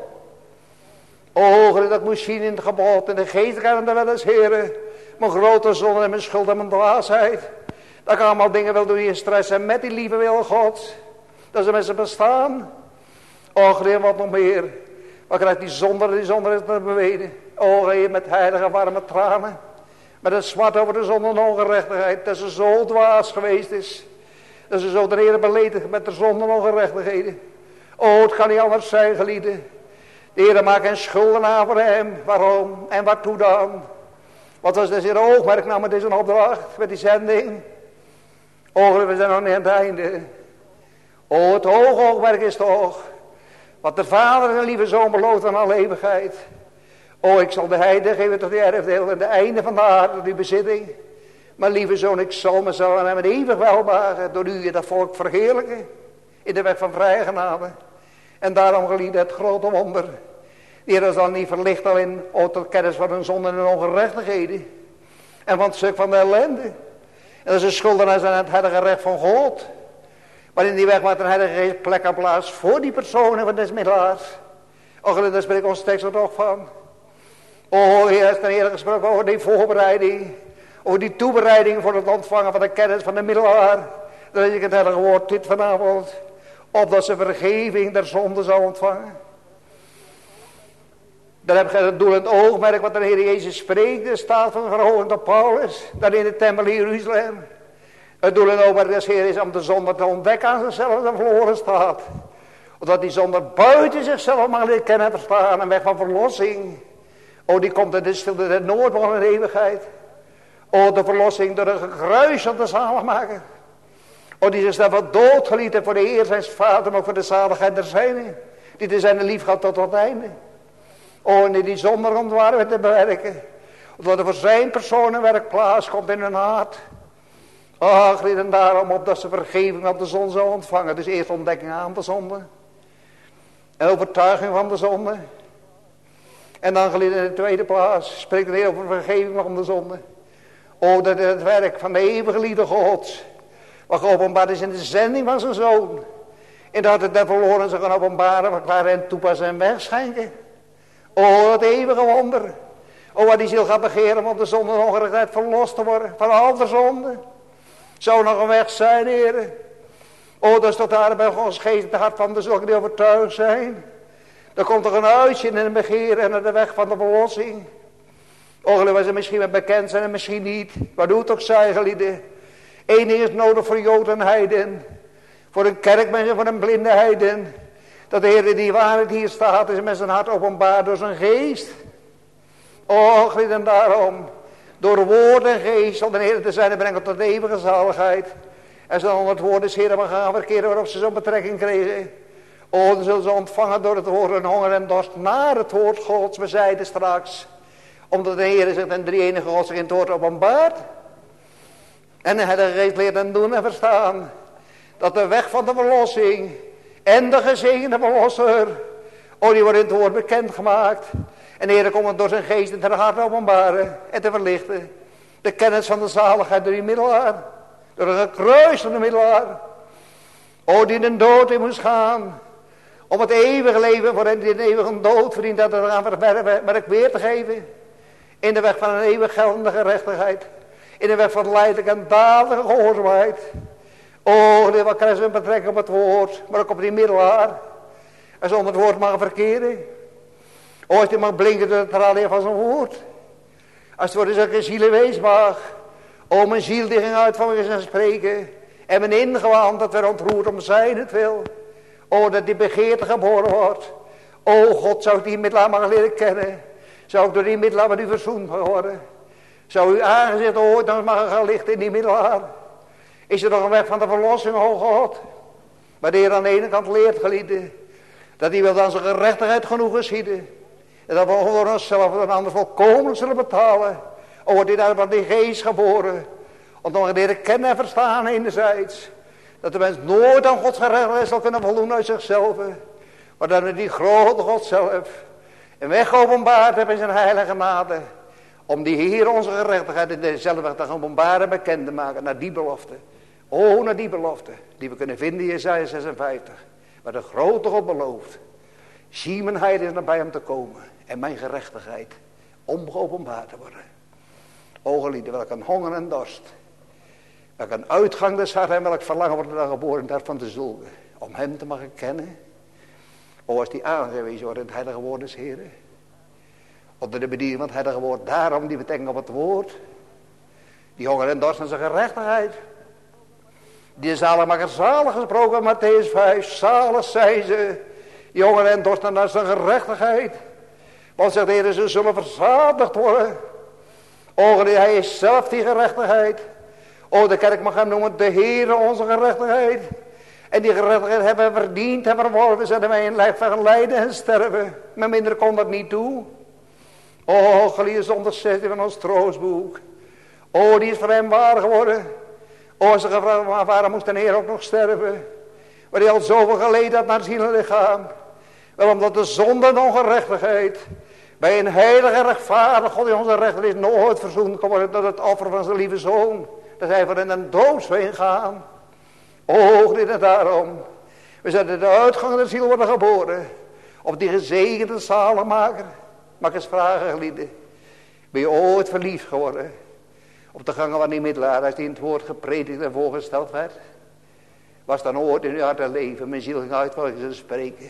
O, dat moest zien in het gebod. En de geestelijkheid en de wet des Heren. Mijn grote zonde en mijn schuld en mijn dwaasheid. Dat kan allemaal dingen wel doen die in strijd zijn met die lieve wil Gods. Dat ze mensen bestaan. O, Heer, wat nog meer. Wat krijgt die zonder, die zonder is te bewegen. O, Heer, met heilige warme tranen. Met het zwart over de zonde en ongerechtigheid. Dat ze zo dwaas geweest is. Dat ze zo de Heer beledigd met de zonde en ongerechtigheden. O, het kan niet anders zijn, geliefde. De Heer maakt een schuldenaar voor hem. Waarom? En waartoe dan? Wat was dus in oogmerk nou met deze opdracht? Met die zending? O, we zijn nog niet aan het einde. O, het hoge oogmerk is toch. Wat de Vader en lieve Zoon belooft aan alle eeuwigheid. O, ik zal de heiden geven tot die erfdeel en de einde van de aarde, die bezitting. Maar lieve Zoon, ik zal mezelf aan hem met eeuwig welbehagen door u dat volk verheerlijken. In de weg van vrije genade. En daarom geliefde het grote wonder. Die er dan niet verlicht alleen o, tot kennis van hun zonden en ongerechtigheden. En van het stuk van de ellende. En dat is een schuldenaar aan het heilige recht van God. Maar in die weg maakt een heilige geest plek en plaats voor die personen van des middelaars. Och, daar spreekt ons tekst er toch van. O, Heer, is ten Heer gesproken over die voorbereiding. Over die toebereiding voor het ontvangen van de kennis van de middelaar. Dan lees ik het heilige woord dit vanavond. Opdat ze vergeving der zonde zou ontvangen. Dan heb je het doel en het oogmerk wat de Heer Jezus spreekt. De staat van verhoging tot Paulus. Dan in de tempel in Jeruzalem. Het doel en het oogmerk des Heer is om de zonde te ontdekken aan zichzelf en verloren staat. Omdat die zonde buiten zichzelf mag leren kennen en verstaan. Een weg van verlossing. O, die komt in de stilte der Noordwol in de eeuwigheid. O, de verlossing door een gekruisigde zaligmaker. O, die zichzelf doodgeliet heeft voor de Heer zijn vader, maar ook voor de zaligheid der zijnen. Die te zijn lief gaat tot het einde. O, en die die zonder ontwaren te bewerken. Omdat er voor zijn personenwerk plaats komt in hun hart. Ach, en daarom op dat ze vergeving op de zon zou ontvangen. Dus eerst ontdekking aan de zonde. En overtuiging van de zonde. En dan geliefd in de tweede plaats spreekt de Heer over vergeving van de zonde. O, dat is het werk van de eeuwige liefde Gods. Wat geopenbaard is in de zending van zijn Zoon. En dat het der verloren zich gaan openbaren, verklaren en toepassen en wegschenken. O, dat eeuwige wonder. O, wat die ziel gaat begeren om op de zonde en ongerechtigheid verlost te worden. Van al de zonde. Zou nog een weg zijn, Heer. O, dat is tot daar bij Gods geest de hart van de zulken die overtuigd zijn. Er komt toch een uitje in een begeer en naar de weg van de verlossing. O, waar ze misschien wel bekend zijn en misschien niet. Wat doet toch zij, gelieden? Eén ding is nodig voor Jood en heiden. Voor een kerkmens en voor een blinde heiden. Dat de Heer die waarheid hier staat is met zijn hart openbaar door zijn geest. O, gelieden, daarom. Door woord en geest zal de Heer te zijn brengen tot de eeuwige zaligheid. En ze dan het woord des Heeren gaan verkeren waarop ze zo'n betrekking kregen. O, dan zullen ze ontvangen door het woord een honger en dorst naar het woord Gods. We zeiden straks. Omdat de Heer zich en drie enige God zich in het woord openbaart. En hij de geest leert en doen en verstaan. Dat de weg van de verlossing en de gezegende verlosser. O, die wordt in het woord bekendgemaakt. En de Heer komt het door zijn geest in het hart openbaren en te verlichten. De kennis van de zaligheid door die middelaar. Door een gekruiste middelaar. O, die de dood in moest gaan. Om het eeuwige leven voor hen die een eeuwige dood verdient dat te gaan verwerven. Maar ik weer te geven. In de weg van een eeuwig geldende gerechtigheid. In de weg van lijdelijke en dadige gehoorzaamheid. O, dit wat krijgen ze een betrekking op het woord. Maar ook op die middelaar. En zonder het woord mag verkeren. O, als die mag blinken door het traliën van zijn woord. Als het voor de zielen wees mag. O, mijn ziel die ging uit van zijn spreken. En mijn ingewand dat werd ontroerd om zijn het wil. O, dat die begeerte geboren wordt. O, God, zou ik die middelaar mag leren kennen. Zou ik door die middelaar met u verzoend worden. Zou uw aangezicht ooit nog mag gaan lichten in die middelaar. Is er nog een weg van de verlossing, o God. Maar de Heer aan de ene kant leert, geliefde. Dat hij wil dan zijn gerechtigheid genoeg geschieden. En dat we voor onszelf een ander volkomen zullen betalen. O, wordt hij daar van die geest geboren. Om nog een leren kennen en verstaan enerzijds. Dat de mens nooit aan Gods gerechtigheid zal kunnen voldoen uit zichzelf. Maar dat we die grote God zelf een weg openbaard hebben in zijn heilige genade. Om die Heer onze gerechtigheid in dezelfde weg te openbaren en bekend te maken. Naar die belofte. O, naar die belofte. Die we kunnen vinden in Jesaja zesenvijftig. Waar de grote God belooft. Zie mijn heid is nabij hem te komen. En mijn gerechtigheid om geopenbaard te worden. O geliefde, welk een honger en dorst. Welk een uitgang des hart en welk verlangen wordt er dan geboren daarvan te zulken. Om hem te mogen kennen. O, als die aangewezen wordt in het heilige woord des Heren. Onder de bediening van het heilige woord. Daarom die betrekking op het woord. Die honger en dorst en zijn gerechtigheid. Die zaligmaker zalig gesproken, Matthäus vijf. Zalig zijn ze. Die honger en dorst en zijn gerechtigheid. Want zegt de Heer, ze zullen verzadigd worden. O, hij is zelf die gerechtigheid. O, de kerk mag hem noemen de Heer onze gerechtigheid. En die gerechtigheid hebben we verdiend en verworven. Zetten wij in lijf van lijden en sterven. Maar minder kon dat niet toe. O, geliefde zondagszestien van ons troostboek. O, die is voor hem waar geworden. O, als ze gevraagd maar waarom moest de Heer ook nog sterven. Maar hij had zoveel geleden had naar ziel en lichaam. Wel omdat de zonde en ongerechtigheid bij een heilige rechtvaardig God die onze rechter is nooit verzoend kan worden door het offer van zijn lieve zoon. Dat hij voor in een doodsveen gaan. O, dit en daarom. We zullen de uitgang der ziel worden geboren. Op die gezegende zaligmaker. Mag ik eens vragen, geliefde. Ben je ooit verliefd geworden? Op de gangen van die middelaar, als die in het woord gepredikt en voorgesteld werd. Was dan ooit in uw hart en leven. Mijn ziel ging uit wat ik ze spreken.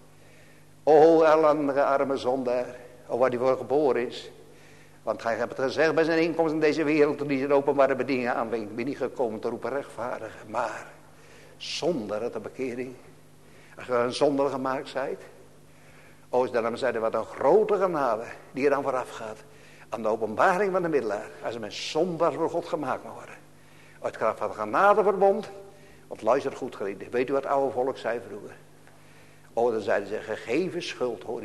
O, ellendige arme zondaar. O, waar die voor geboren is. Want hij heeft het gezegd bij zijn inkomst in deze wereld. Toen hij zijn openbare bediening aanving. Ben niet gekomen te roepen rechtvaardigen. Maar zonder de bekering. Als je een zondaar gemaakt zijt. O, is daarom zeiden wat een grote genade. Die er dan vooraf gaat. Aan de openbaring van de middelaar. Als een mens zondaar voor God gemaakt mag worden. Uit kracht van het genadeverbond. Want luister goed, geliefde. Weet u wat het oude volk zei vroeger? O, dan zeiden ze, gegeven schuld, hoor je.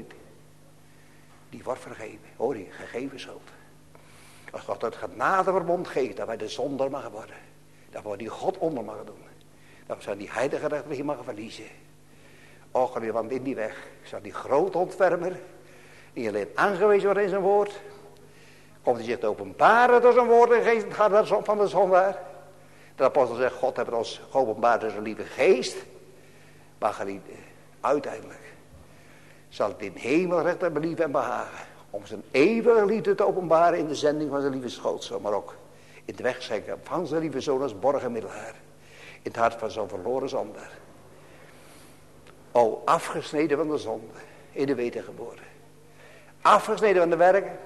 Die wordt vergeven, hoor je, gegeven schuld. Als God het genadeverbond geeft, dat wij de zondaar mogen worden. Dat we die God onder mogen doen. Dat we zijn die heilige rechten hier mogen verliezen. O, geliefde, want in die weg staat die grote ontfermer. Die alleen aangewezen wordt in zijn woord. Komt hij zich te openbaren door zijn woord en geest. Het gaat van de zondaar. De apostel zegt, God heeft ons geopenbaard door zijn lieve geest. Maar geliefde, uiteindelijk zal het in hemelrecht en believen en behagen. Om zijn eeuwige liefde te openbaren in de zending van zijn lieve schoonzoon. Maar ook in het wegschenken van zijn lieve zoon als borg en middelaar. In het hart van zo'n verloren zondaar. O, afgesneden van de zonde. In de wedergeboren. Afgesneden van de werken.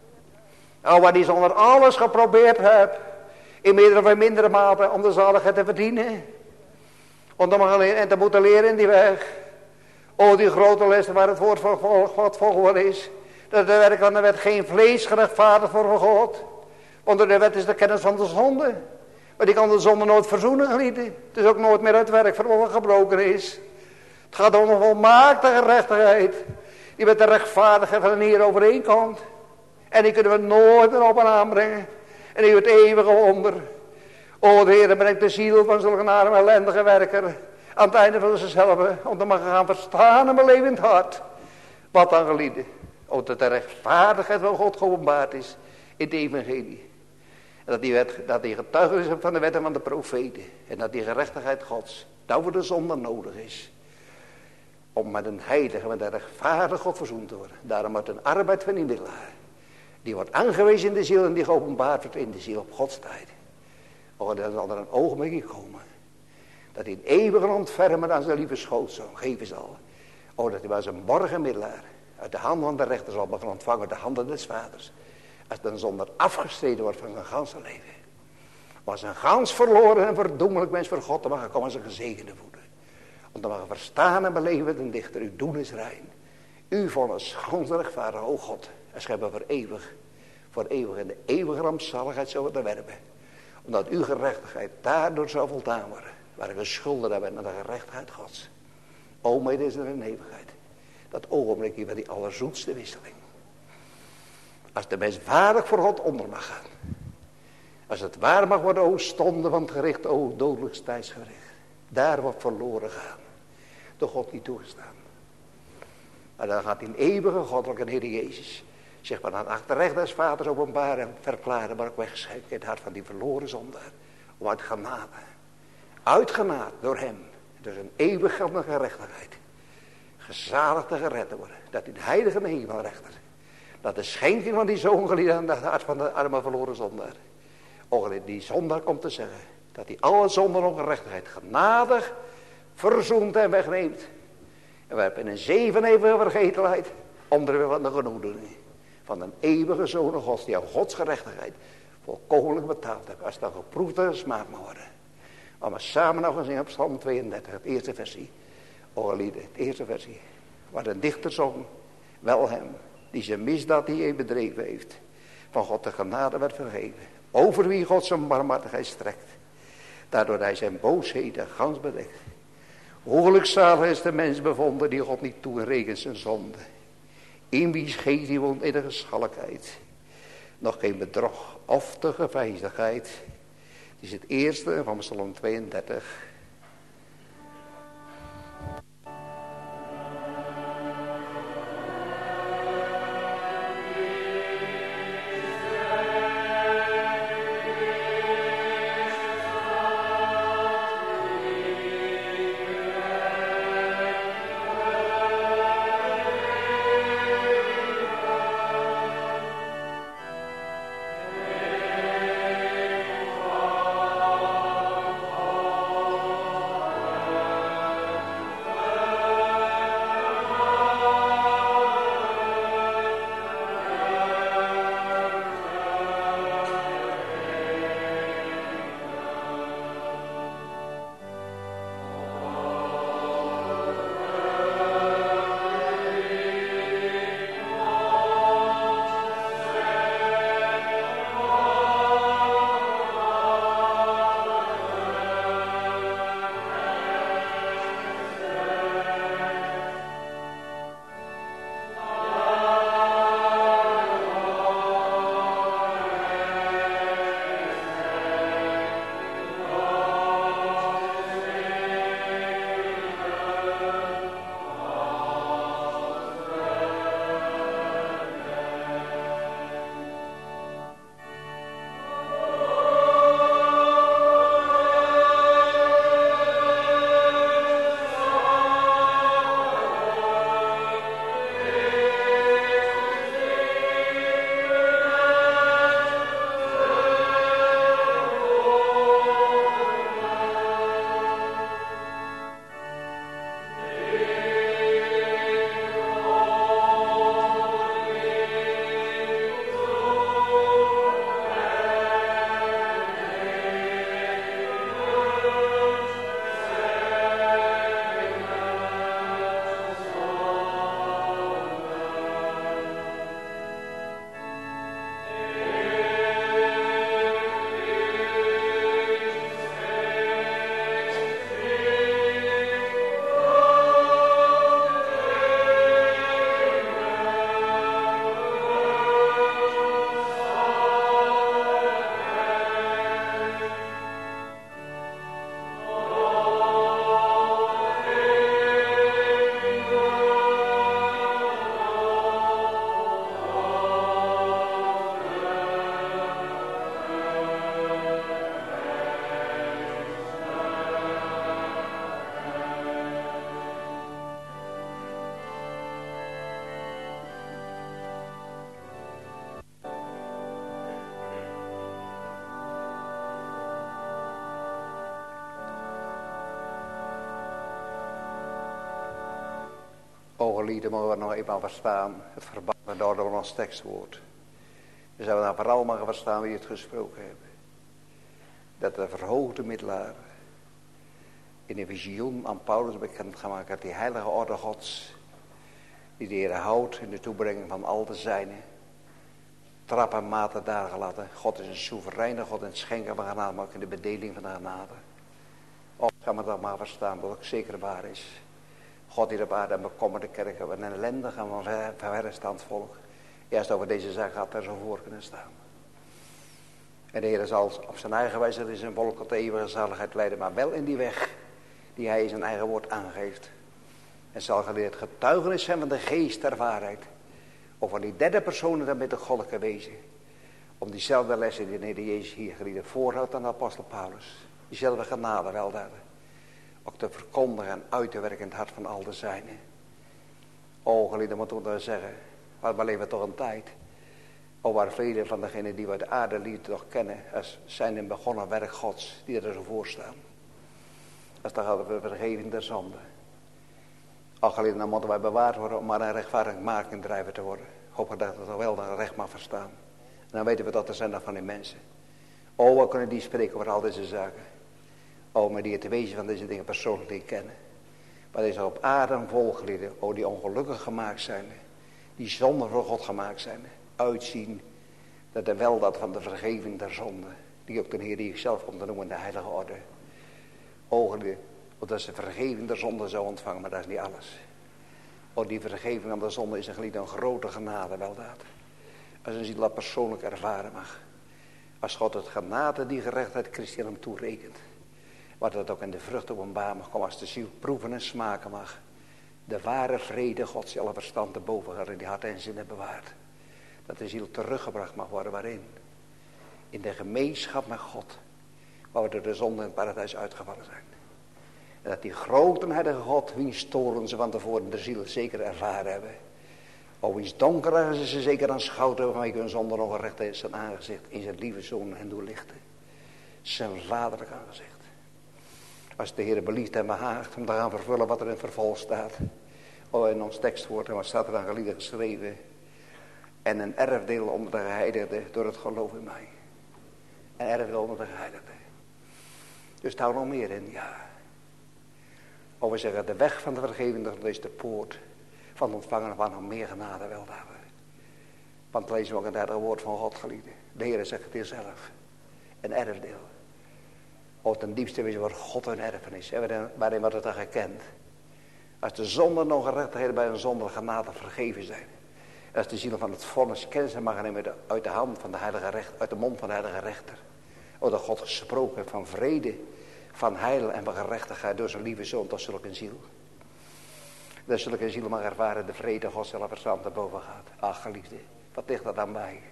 O, wat hij zonder alles geprobeerd heeft. In meerdere of mindere mate om de zaligheid te verdienen. Om te mogen leren en te moeten leren in die weg. O, die grote les waar het woord van God volgende is. Dat de werk van de wet geen vlees gerechtvaardigd voor God. Want door de wet is de kennis van de zonde. Maar die kan de zonde nooit verzoenen, geliefden. Het is ook nooit meer uit werk voor wat gebroken is. Het gaat om een volmaakte gerechtigheid. Die met de rechtvaardigheid van de Heer overeenkomt. En die kunnen we nooit meer op en aanbrengen. En die het eeuwige wonder. O, de Heer brengt de ziel van zulke arme ellendige werker aan het einde van zichzelf. Om te mogen gaan verstaan in mijn levend hart. Wat dan, geliefden. O, dat de rechtvaardigheid van God geopenbaard is in de evangelie. En dat die, wet, dat die getuigenis van de wet en van de profeten. En dat die gerechtigheid Gods nou voor de zonde nodig is. Om met een heilige, met een rechtvaardige God verzoend te worden. Daarom wordt een arbeid van die middelaar. Die wordt aangewezen in de ziel en die geopenbaard wordt in de ziel op Gods tijd. O, dat zal er een ogenblik komen. Dat hij een eeuwige ontfermer aan zijn lieve schoonzoon geven zal. O, dat hij als een morgenmiddelaar uit de hand van de rechter zal bevan ontvangen de handen des vaders. Als dan zonder afgestreden wordt van zijn ganse leven. Was een gans verloren en verdoemelijk mens voor God te mogen komen als een gezegende voeden. Om te mogen verstaan en beleven den dichter. Uw doen is rein. U vonnis gans rechtvaardig, o God. En schepper voor eeuwig. Voor eeuwig in de eeuwige rampzaligheid zullen te werpen. Omdat uw gerechtigheid daardoor zou voldaan worden. Waar we schulden hebben aan de gerechtigheid Gods. O, mede is er een eeuwigheid. Dat ogenblik hier bij die allerzoetste wisseling. Als de mens waardig voor God onder mag gaan. Als het waar mag worden, o stonden van het gericht, o dodelijk tijdsgericht. Daar wordt verloren gaan. Door God niet toegestaan. Maar dan gaat die eeuwige goddelijke Heer Jezus zich maar aan achterrecht des vaders openbaren en verklaren, maar ook weggeschenkt in het hart van die verloren zondaar. Om uit genade, uit genade door hem, door zijn eeuwig geldige gerechtigheid, gezaligd te gered te worden. Dat in de heilige hemelrechter, dat de schenking van die zoon geliefd aan het hart van de arme verloren zondaar. O, die zondaar komt te zeggen, dat hij alle zonde en ongerechtigheid genadig verzoent en wegneemt. En we hebben een zeven eeuwige vergetelheid onder van de genoemden. Van een eeuwige zoon Gods die aan Gods gerechtigheid volkomen betaald heeft. Als dat geproefd en gesmaakt mag worden. Maar we samen nog eens in op Psalm tweeëndertig, het eerste versie. O lieden, het eerste versie. Waar de dichter zong, wel hem die zijn misdaad die hij bedreven heeft. Van God de genade werd vergeven. Over wie God zijn barmhartigheid strekt. Daardoor hij zijn boosheden gans bedekt. Hoe gelukzalig is de mens bevonden die God niet toerekent zijn zonde. In wiens geest die woont in de geschalkheid. Nog geen bedrog of de geveinsdigheid. Het is het eerste van Psalm tweeëndertig. gelieden, mogen we nog eenmaal verstaan. Het verband door ons tekstwoord. Dus hebben we dan vooral mogen verstaan wie het gesproken hebben. Dat de verhoogde middelaar in een visioen aan Paulus bekend gemaakt dat die heilige orde Gods, die de Heer houdt in de toebrenging van al de zijnen, trap en maten daar gelaten. God is een soevereine God in het schenken van genade, maar ook in de bedeling van de genade. Of gaan we dat maar verstaan, dat ook zeker waar is. God hier op aarde en bekommerde kerken, en een ellendig en van ververstand volk, juist over deze zaak gaat er zo voor kunnen staan. En de Heer zal op zijn eigen wijze zijn volk tot de eeuwige zaligheid leiden, maar wel in die weg die hij in zijn eigen woord aangeeft. En zal geleerd getuigenis zijn van de geest der waarheid. Of van die derde persoon dan met de goddelijke wezen. Om diezelfde lessen die de Heer Jezus hier gelieden voorhoudt aan de apostel Paulus. Diezelfde genade wel daar. Ook te verkondigen en uit te werken in het hart van al de zijnen. O gelieden, moeten we zeggen. Maar we leven toch een tijd. O waar velen van degenen die we de aarde lieten toch kennen. Als zijn een begonnen werk Gods. Die er zo voor staan. Als dan gaat het vergeving der zonde. Al geleden dan moeten wij bewaard worden om maar een rechtvaardigmaking drijven te worden. Hoop dat het wel dat recht mag verstaan. En dan weten we dat er zijn nog van die mensen. O, we kunnen die spreken over al deze zaken. O, maar die het wezen van deze dingen persoonlijk niet kennen. Maar deze op aarde en volgelieden. O, die ongelukkig gemaakt zijn. Die zonder voor God gemaakt zijn. Uitzien dat de wel dat van de vergeving der zonde. Die ook de Heer die zelf komt te noemen de heilige orde. O, dat ze vergeving der zonde zou ontvangen, maar dat is niet alles. O, die vergeving aan de zonde is een geliefde een grote genade weldaad. Als een ziel dat persoonlijk ervaren mag. Als God het genade die gerechtigheid Christus hem toerekent. Wat dat ook in de vrucht openbaar mag komen. Als de ziel proeven en smaken mag. De ware vrede Gods alle verstand te boven gaat in die hart en zinnen bewaard. Dat de ziel teruggebracht mag worden waarin? In de gemeenschap met God. Waar we door de zonde in het paradijs uitgevallen zijn. En dat die grote en heilige God, wiens toren ze van tevoren de ziel zeker ervaren hebben. O, wiens donker ze ze zeker aanschouwd hebben vanwege hun zonde en ongerechtheid zijn aangezicht in zijn lieve zoon en doorlichten. Zijn vaderlijk aangezicht. Als de Heer belieft en behaagt om te gaan vervullen wat er in het vervolg staat. O, in ons tekstwoord, en wat staat er aan gelieden geschreven. En een erfdeel onder de geheiligden door het geloof in mij. Een erfdeel onder de geheiligden. Dus het houdt nog meer in, ja. O, we zeggen, de weg van de vergeving, dat is de poort van het ontvangen van nog meer genade weldaden. Want lezen we ook in het woord van God, gelieden. De Heer zegt het hier zelf. Een erfdeel. O, ten diepste wezen waar God een erfenis. Waarin wordt het dan gekend. Als de zonde en ongerechtigheden bij een zonder genade vergeven zijn. Als de ziel van het vonnis kennis mag nemen uit de hand van de heilige rechter, uit de mond van de heilige rechter. O, dat God gesproken heeft van vrede, van heil en van gerechtigheid door zijn lieve zoon tot zulke een ziel. Dat zulke een ziel mag ervaren de vrede God zelf verstand erboven gaat. Ach geliefde, wat ligt dat aan mij?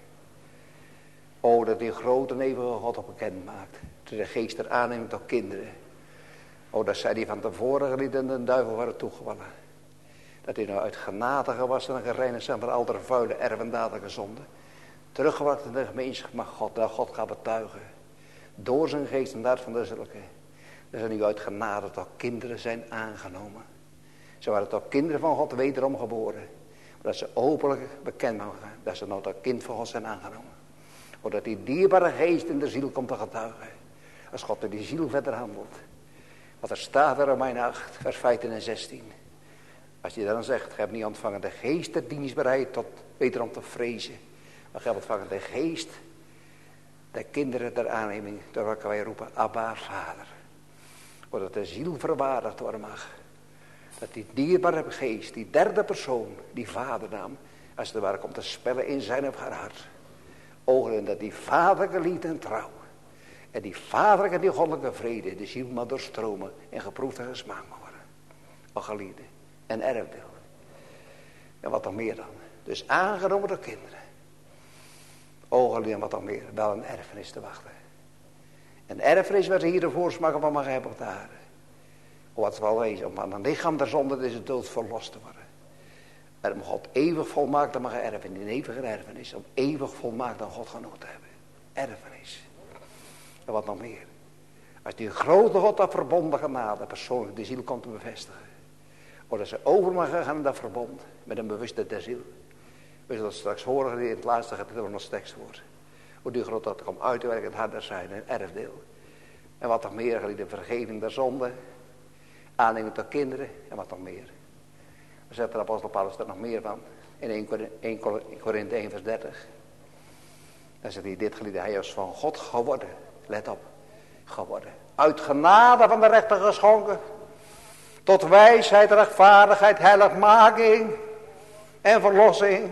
O, dat die grote en eeuwige God op bekend maakt. Dat de geest er aanneemt tot kinderen. O, dat zij die van tevoren gelieden de duivel waren toegevallen. Dat hij nou uit genade gewassen en gereinigd zijn van al de vuile erfendadelijke zonden. Teruggebracht in de gemeenschap mag God, dat God gaat betuigen. Door zijn geest en daad van de zulke. Dat ze nu uit genade tot kinderen zijn aangenomen. Ze waren tot kinderen van God wederom geboren. Maar dat ze openlijk bekend mogen gaan. Dat ze nou tot kind van God zijn aangenomen. Omdat die dierbare geest in de ziel komt te getuigen. Als God in die ziel verder handelt. Wat er staat in Romeinen acht, vers vijftien en zestien. Als je dan zegt, je hebt niet ontvangen de geest der dienstbaarheid tot wederom te vrezen. Maar je hebt ontvangen de geest der kinderen der aanneming. Door welke wij roepen, Abba, Vader. Zodat de ziel verwaardigd worden mag. Dat die dierbare geest, die derde persoon, die vadernaam, als het ware komt te spellen in zijn of haar hart. Ogen dat die vaderlijke liefde en trouw. En die vaderlijke en die goddelijke vrede, de ziel maar doorstromen en geproefd en gesmaakt mag worden. O geliefde, een erfdeel. En wat nog meer dan. Dus aangenomen door kinderen. O geliefde, en wat nog meer, wel een erfenis te wachten. Een erfenis waar ze hier de voorsmaken van mag hebben op de aarde. O, wat wel wezen, om aan een lichaam der zonde deze dood verlost te worden. En om God eeuwig volmaakt te mag erven, in een eeuwige erfenis. Om eeuwig volmaakt aan God genoeg te hebben. Erfenis. En wat nog meer. Als die grote God dat verbonden genade persoonlijk de ziel komt te bevestigen. Omdat ze over mag gaan in dat verbond. Met een bewuste der ziel. We zullen straks horen in het laatste gedeelte van ons tekstwoord. Hoe die God dat komt uit te werken, het harder zijn, een erfdeel. En wat nog meer, de vergeving der zonde. Aanneming tot kinderen en wat nog meer. We zetten de apostel Paulus er nog meer van. In één Korinthe één vers dertig. Dan zegt hij dit geliefde, hij is van God geworden. Let op, geworden. Uit genade van de rechter geschonken. Tot wijsheid, rechtvaardigheid, heiligmaking en verlossing.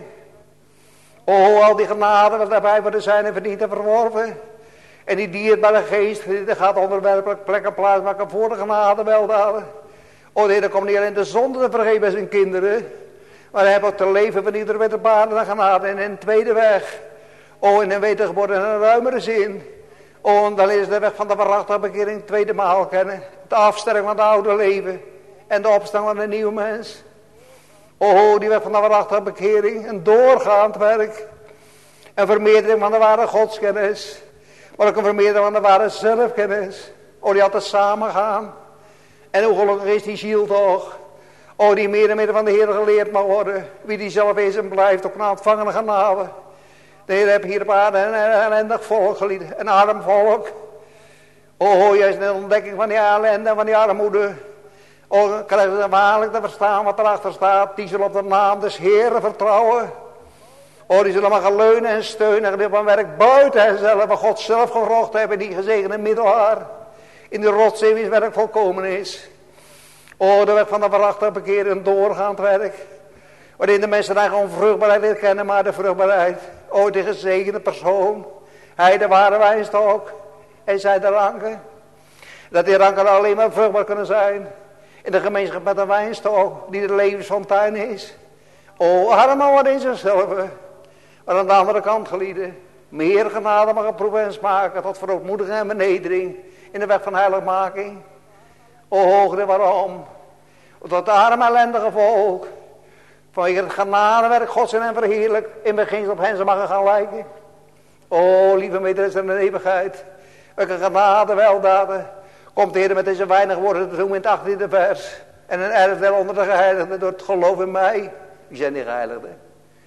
O, al die genade wat daarbij worden zijn en verdiend en verworven. En die dierbare geest, die gaat onderwerpelijk plek en plaats maken voor de genade weldaden. O, de Heer komt niet alleen de zonde te vergeven bij zijn kinderen. Maar hij heeft ook te leven van iedere wetterbaarde en genade. En in een tweede weg. O, in een wedergeboorte en een ruimere zin. O, en dan is de weg van de waarachtige bekering tweede maal kennen. Het afsterven van het oude leven. En de opstand van een nieuw mens. O, die weg van de waarachtige bekering. Een doorgaand werk. Een vermeerdering van de ware godskennis. Maar ook een vermeerdering van de ware zelfkennis. O, die altijd samengaan. En hoe gelukkig is die ziel toch. O, die meer en meer van de Heer geleerd mag worden. Wie die zelf is en blijft op een ontvangende genade. De Heer heeft hier op aarde een ellendig volk gelieden. Een arm volk. O, juist de ontdekking van die ellende en van die armoede. O, krijgen ze waarlijk te verstaan wat erachter staat. Die zullen op de naam des Heeren vertrouwen. O, die zullen maar gaan leunen en steunen. En die van werk buiten henzelf. Wat God zelf gewrocht hebben. Die gezegende middelaar. In de rotzee wie werk volkomen is. O, de weg van de waarachtige bekering. Een doorgaand werk. Waarin de mensen eigen onvruchtbaarheid leert kennen. Maar de vruchtbaarheid. O, die gezegende persoon. Hij de ware wijnstok. En zij de ranken. Dat die ranken alleen maar vruchtbaar kunnen zijn. In de gemeenschap met een wijnstok. Die de levensfontein is. O, allemaal wat in zichzelf. Maar aan de andere kant gelieden. Meer genade mag proeven en smaken. Tot verootmoediging en benedering. In de weg van heiligmaking. O, hoogte waarom. Tot het arme ellendige volk. Vanwege het genadewerk Gods in hen verheerlijk. In beginsel op hen ze mag gaan lijken. O, lieve mededelis in de eeuwigheid. Welke genade weldaden. Komt de Heer met deze weinig woorden te doen in het achttiende vers. En een erfdeel onder de geheiligden door het geloof in mij. Wie zijn die geheiligden?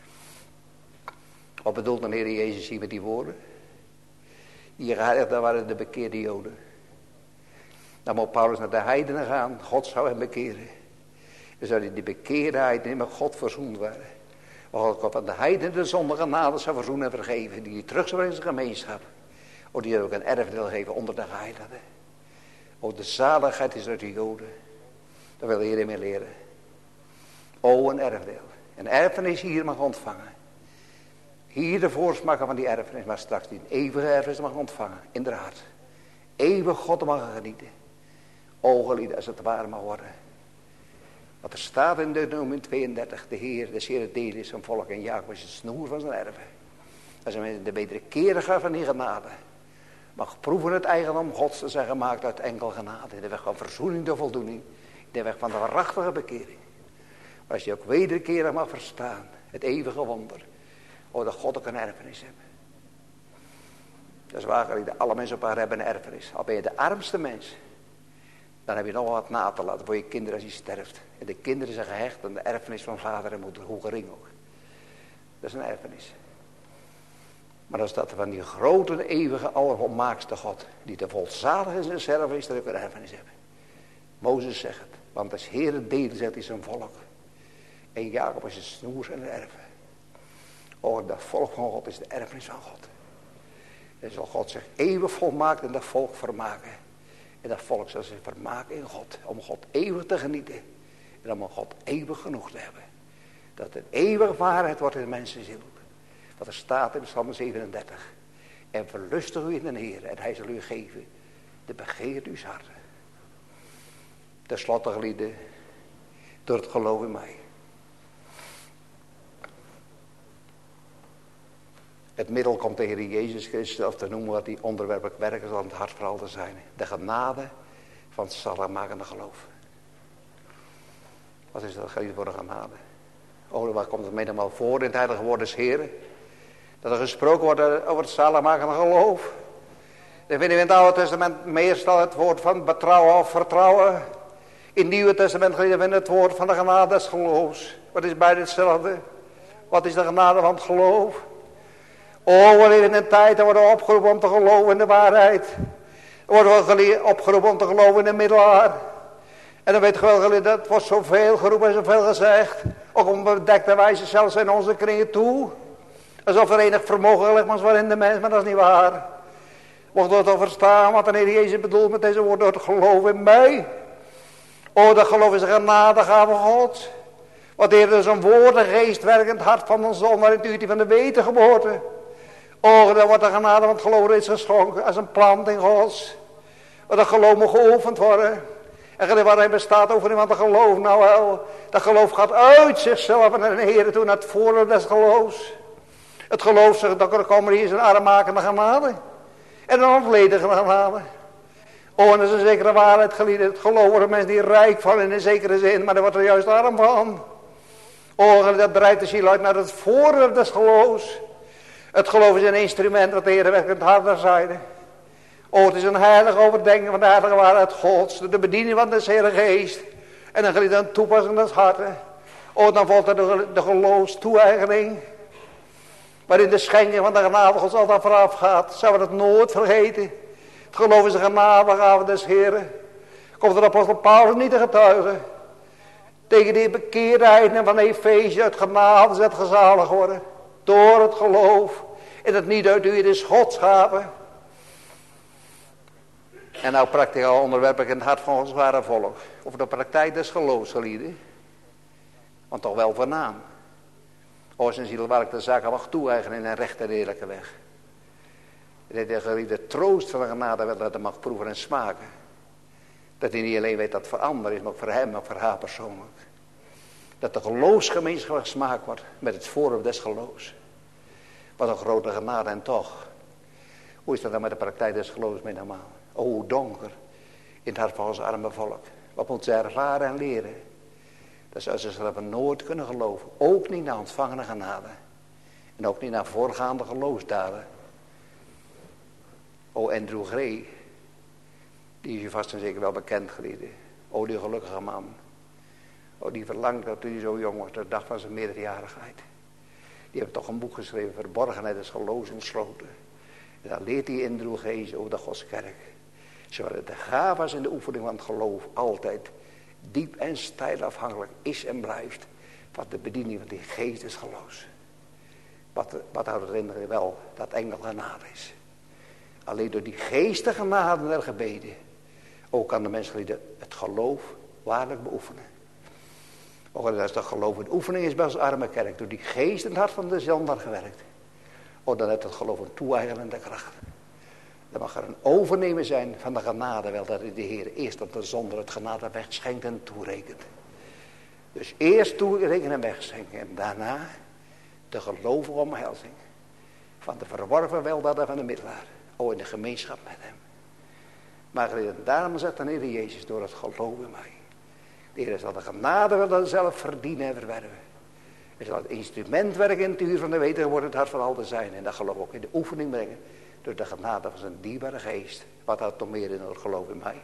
Wat bedoelt de Heer Jezus hier met die woorden? Die geheiligden waren de bekeerde Joden. Dan moet Paulus naar de heidenen gaan. God zou hem bekeren. Dan zou hij die bekeerdheid niet met God verzoend worden. Want God van de heidenen de zondige genade zou verzoenen en vergeven. Die hij terug zou brengen in zijn gemeenschap. O, die ook een erfdeel geven onder de geheiligden. O, de zaligheid is uit de Joden. Daar wil de Heer mee leren. O, een erfdeel. Een erfenis hier mag ontvangen. Hier de voorsmaken van die erfenis. Maar straks die eeuwige erfenis mag ontvangen. Inderdaad. Eeuwig God mag genieten. O, geliefden, als het waar mag worden. Wat er staat in Deuteronomium tweeëndertig. De Heer, de Heer deel is zijn volk. En Jacob is het snoer van zijn erven. Als een de wederkerige van die genade. Mag proeven het eigendom Gods te zijn gemaakt uit enkel genade. In de weg van verzoening de voldoening. In de weg van de waarachtige bekering. Maar als je ook wederkerig mag verstaan. Het eeuwige wonder. O, dat God ook een erfenis heeft. Dat is waar, geliefden. Alle mensen op aarde hebben een erfenis. Al ben je de armste mens. Dan heb je nog wat na te laten voor je kinderen als je sterft. En de kinderen zijn gehecht aan de erfenis van vader en moeder. Hoe gering ook. Dat is een erfenis. Maar als dat van die grote, eeuwige, allervolmaakste God. Die de volzalig is en zelf is, dat ook een erfenis hebben. Mozes zegt het. Want als Heer het deel zet is een volk. En Jacob is een snoer en een erven. O, dat volk van God is de erfenis van God. En zal God zich eeuwig volmaakt en dat volk vermaken. En dat volk zal zich vermaken in God. Om God eeuwig te genieten. En om God eeuwig genoeg te hebben. Dat het eeuwige waarheid wordt in de mensenziel. Wat er staat in Psalm zevenendertig. En verlustig u in de Heer. En hij zal u geven. De begeert uw harten. Ten slotte geliefden. Door het geloof in mij. Het middel komt de Heer Jezus Christus. Of te noemen wat die onderwerpelijk werkers aan het hart vooral te zijn. De genade van het zaligmakende geloof. Wat is dat geliefden voor de genade? Oh, waar komt het menigmaal voor in het heilige woord des Heren? Dat er gesproken wordt over het zaligmakende geloof. Dan vinden we in het Oude Testament meestal het woord van betrouwen of vertrouwen. In het Nieuwe Testament vinden we het woord van de genade des geloofs. Wat is beide hetzelfde? Wat is de genade van het geloof? Oh, we leven in een tijd, dan worden we opgeroepen om te geloven in de waarheid. Dan worden we opgeroepen om te geloven in de middelaar. En dan weet je wel, dat wordt zoveel geroepen en zoveel gezegd. Ook op een bedekte wijze, zelfs in onze kringen toe. Alsof er enig vermogen gelegd was waarin de mens, maar dat is niet waar. Mocht dat al verstaan wat de Heer Jezus bedoelt met deze woorden, door het geloof in mij. Oh, dat geloof is een genadegave God. Wat de Heer dus een woordengeest werkt in het hart van de zon, naar het uurtje van de wetengeboorte. Oh, dan wordt de genade van het geloof reeds geschonken als een planting Gods. Maar dat geloof moet geoefend worden. En waar hij bestaat over iemand te geloof, nou wel. Dat geloof gaat uit zichzelf naar de Heer toe, naar het voordeel des geloofs. Het geloof zegt dat er komen hier zijn armmakende genade. En een ontledige genade. Oh, en dat is een zekere waarheid geliefd. Het geloof worden mensen die rijk vallen in een zekere zin, maar daar wordt er juist arm van. Oh, dat drijft de ziel uit naar het voordeel des geloofs. Het geloof is een instrument dat de Heer werkt in het hart der zijde. Oh, het is een heilig overdenken van de heilige waarheid Gods. De bediening van de Heere Geest. En dan geliefd een toepassing des harten. Oh, dan volgt er de, de geloofstoe-eigening. Waarin de schenking van de genade Gods altijd vooraf gaat. Zouden we dat nooit vergeten. Het geloof is de genadegave des Heeren. Komt de apostel Paulus niet te getuigen. Tegen die bekeerdheid van Efeze uit genade zet gezalig worden. Door het geloof. En het niet uit u, het is Gods gave. En nou praktisch al onderwerp ik in het hart van ons ware volk. Over de praktijk des geloofs, gelieden. Want toch wel voornaam. O, zijn ziel waar ik de zaak mag toe-eigenen in een rechte en eerlijke weg. Dat de geliefde troost van de genade wel dat hij mag proeven en smaken. Dat hij niet alleen weet dat het voor anderen is, maar ook voor hem en voor haar persoonlijk. Dat de geloofsgemeenschap gesmaakt wordt met het voorbeeld des geloofs. Wat een grote genade en toch. Hoe is dat dan met de praktijk des geloofs mee normaal? O, hoe donker in het hart van ons arme volk. Wat moet ze ervaren en leren? Dat zou ze zelf nooit kunnen geloven. Ook niet naar ontvangene genade. En ook niet naar voorgaande geloofsdaden. O, Andrew Gray. Die is je vast en zeker wel bekend geliefde. O, die gelukkige man. O, die verlangt dat hij zo jong was, de dag van zijn meerderjarigheid. Die heeft toch een boek geschreven, Verborgenheid des geloofs ontsloten. En dan leert hij Andrew Gray over de Godskerk. Zodat de gave in de oefening van het geloof altijd diep en steil afhankelijk is en blijft van de bediening van die geest des geloofs. Wat, wat houdt het in wel dat engel genade is. Alleen door die geestige genade der gebeden ook kan de mens het geloof waarlijk beoefenen. Ook als dat geloof in oefening is bij ons arme kerk, door die geest in het hart van de zonder gewerkt. Oh, dan heeft het geloof een toe-eigenende kracht. Dan mag er een overnemen zijn van de genade, wel dat de Heer eerst op de zonder het genade wegschenkt en toerekent. Dus eerst toerekenen en wegschenken en daarna de gelovige omhelzing van de verworven weldaden van de middelaar. Oh, in de gemeenschap met hem. Maar daarom zegt de Heer Jezus door het geloof in mij. De Heer zal de genade wel zelf verdienen en verwerven. Hij zal het instrument werken in het uur van de wedergeboorte het hart van al te zijn. En dat geloof ook in de oefening brengen. Door de genade van zijn dierbare geest. Wat houdt nog meer in het geloof in mij?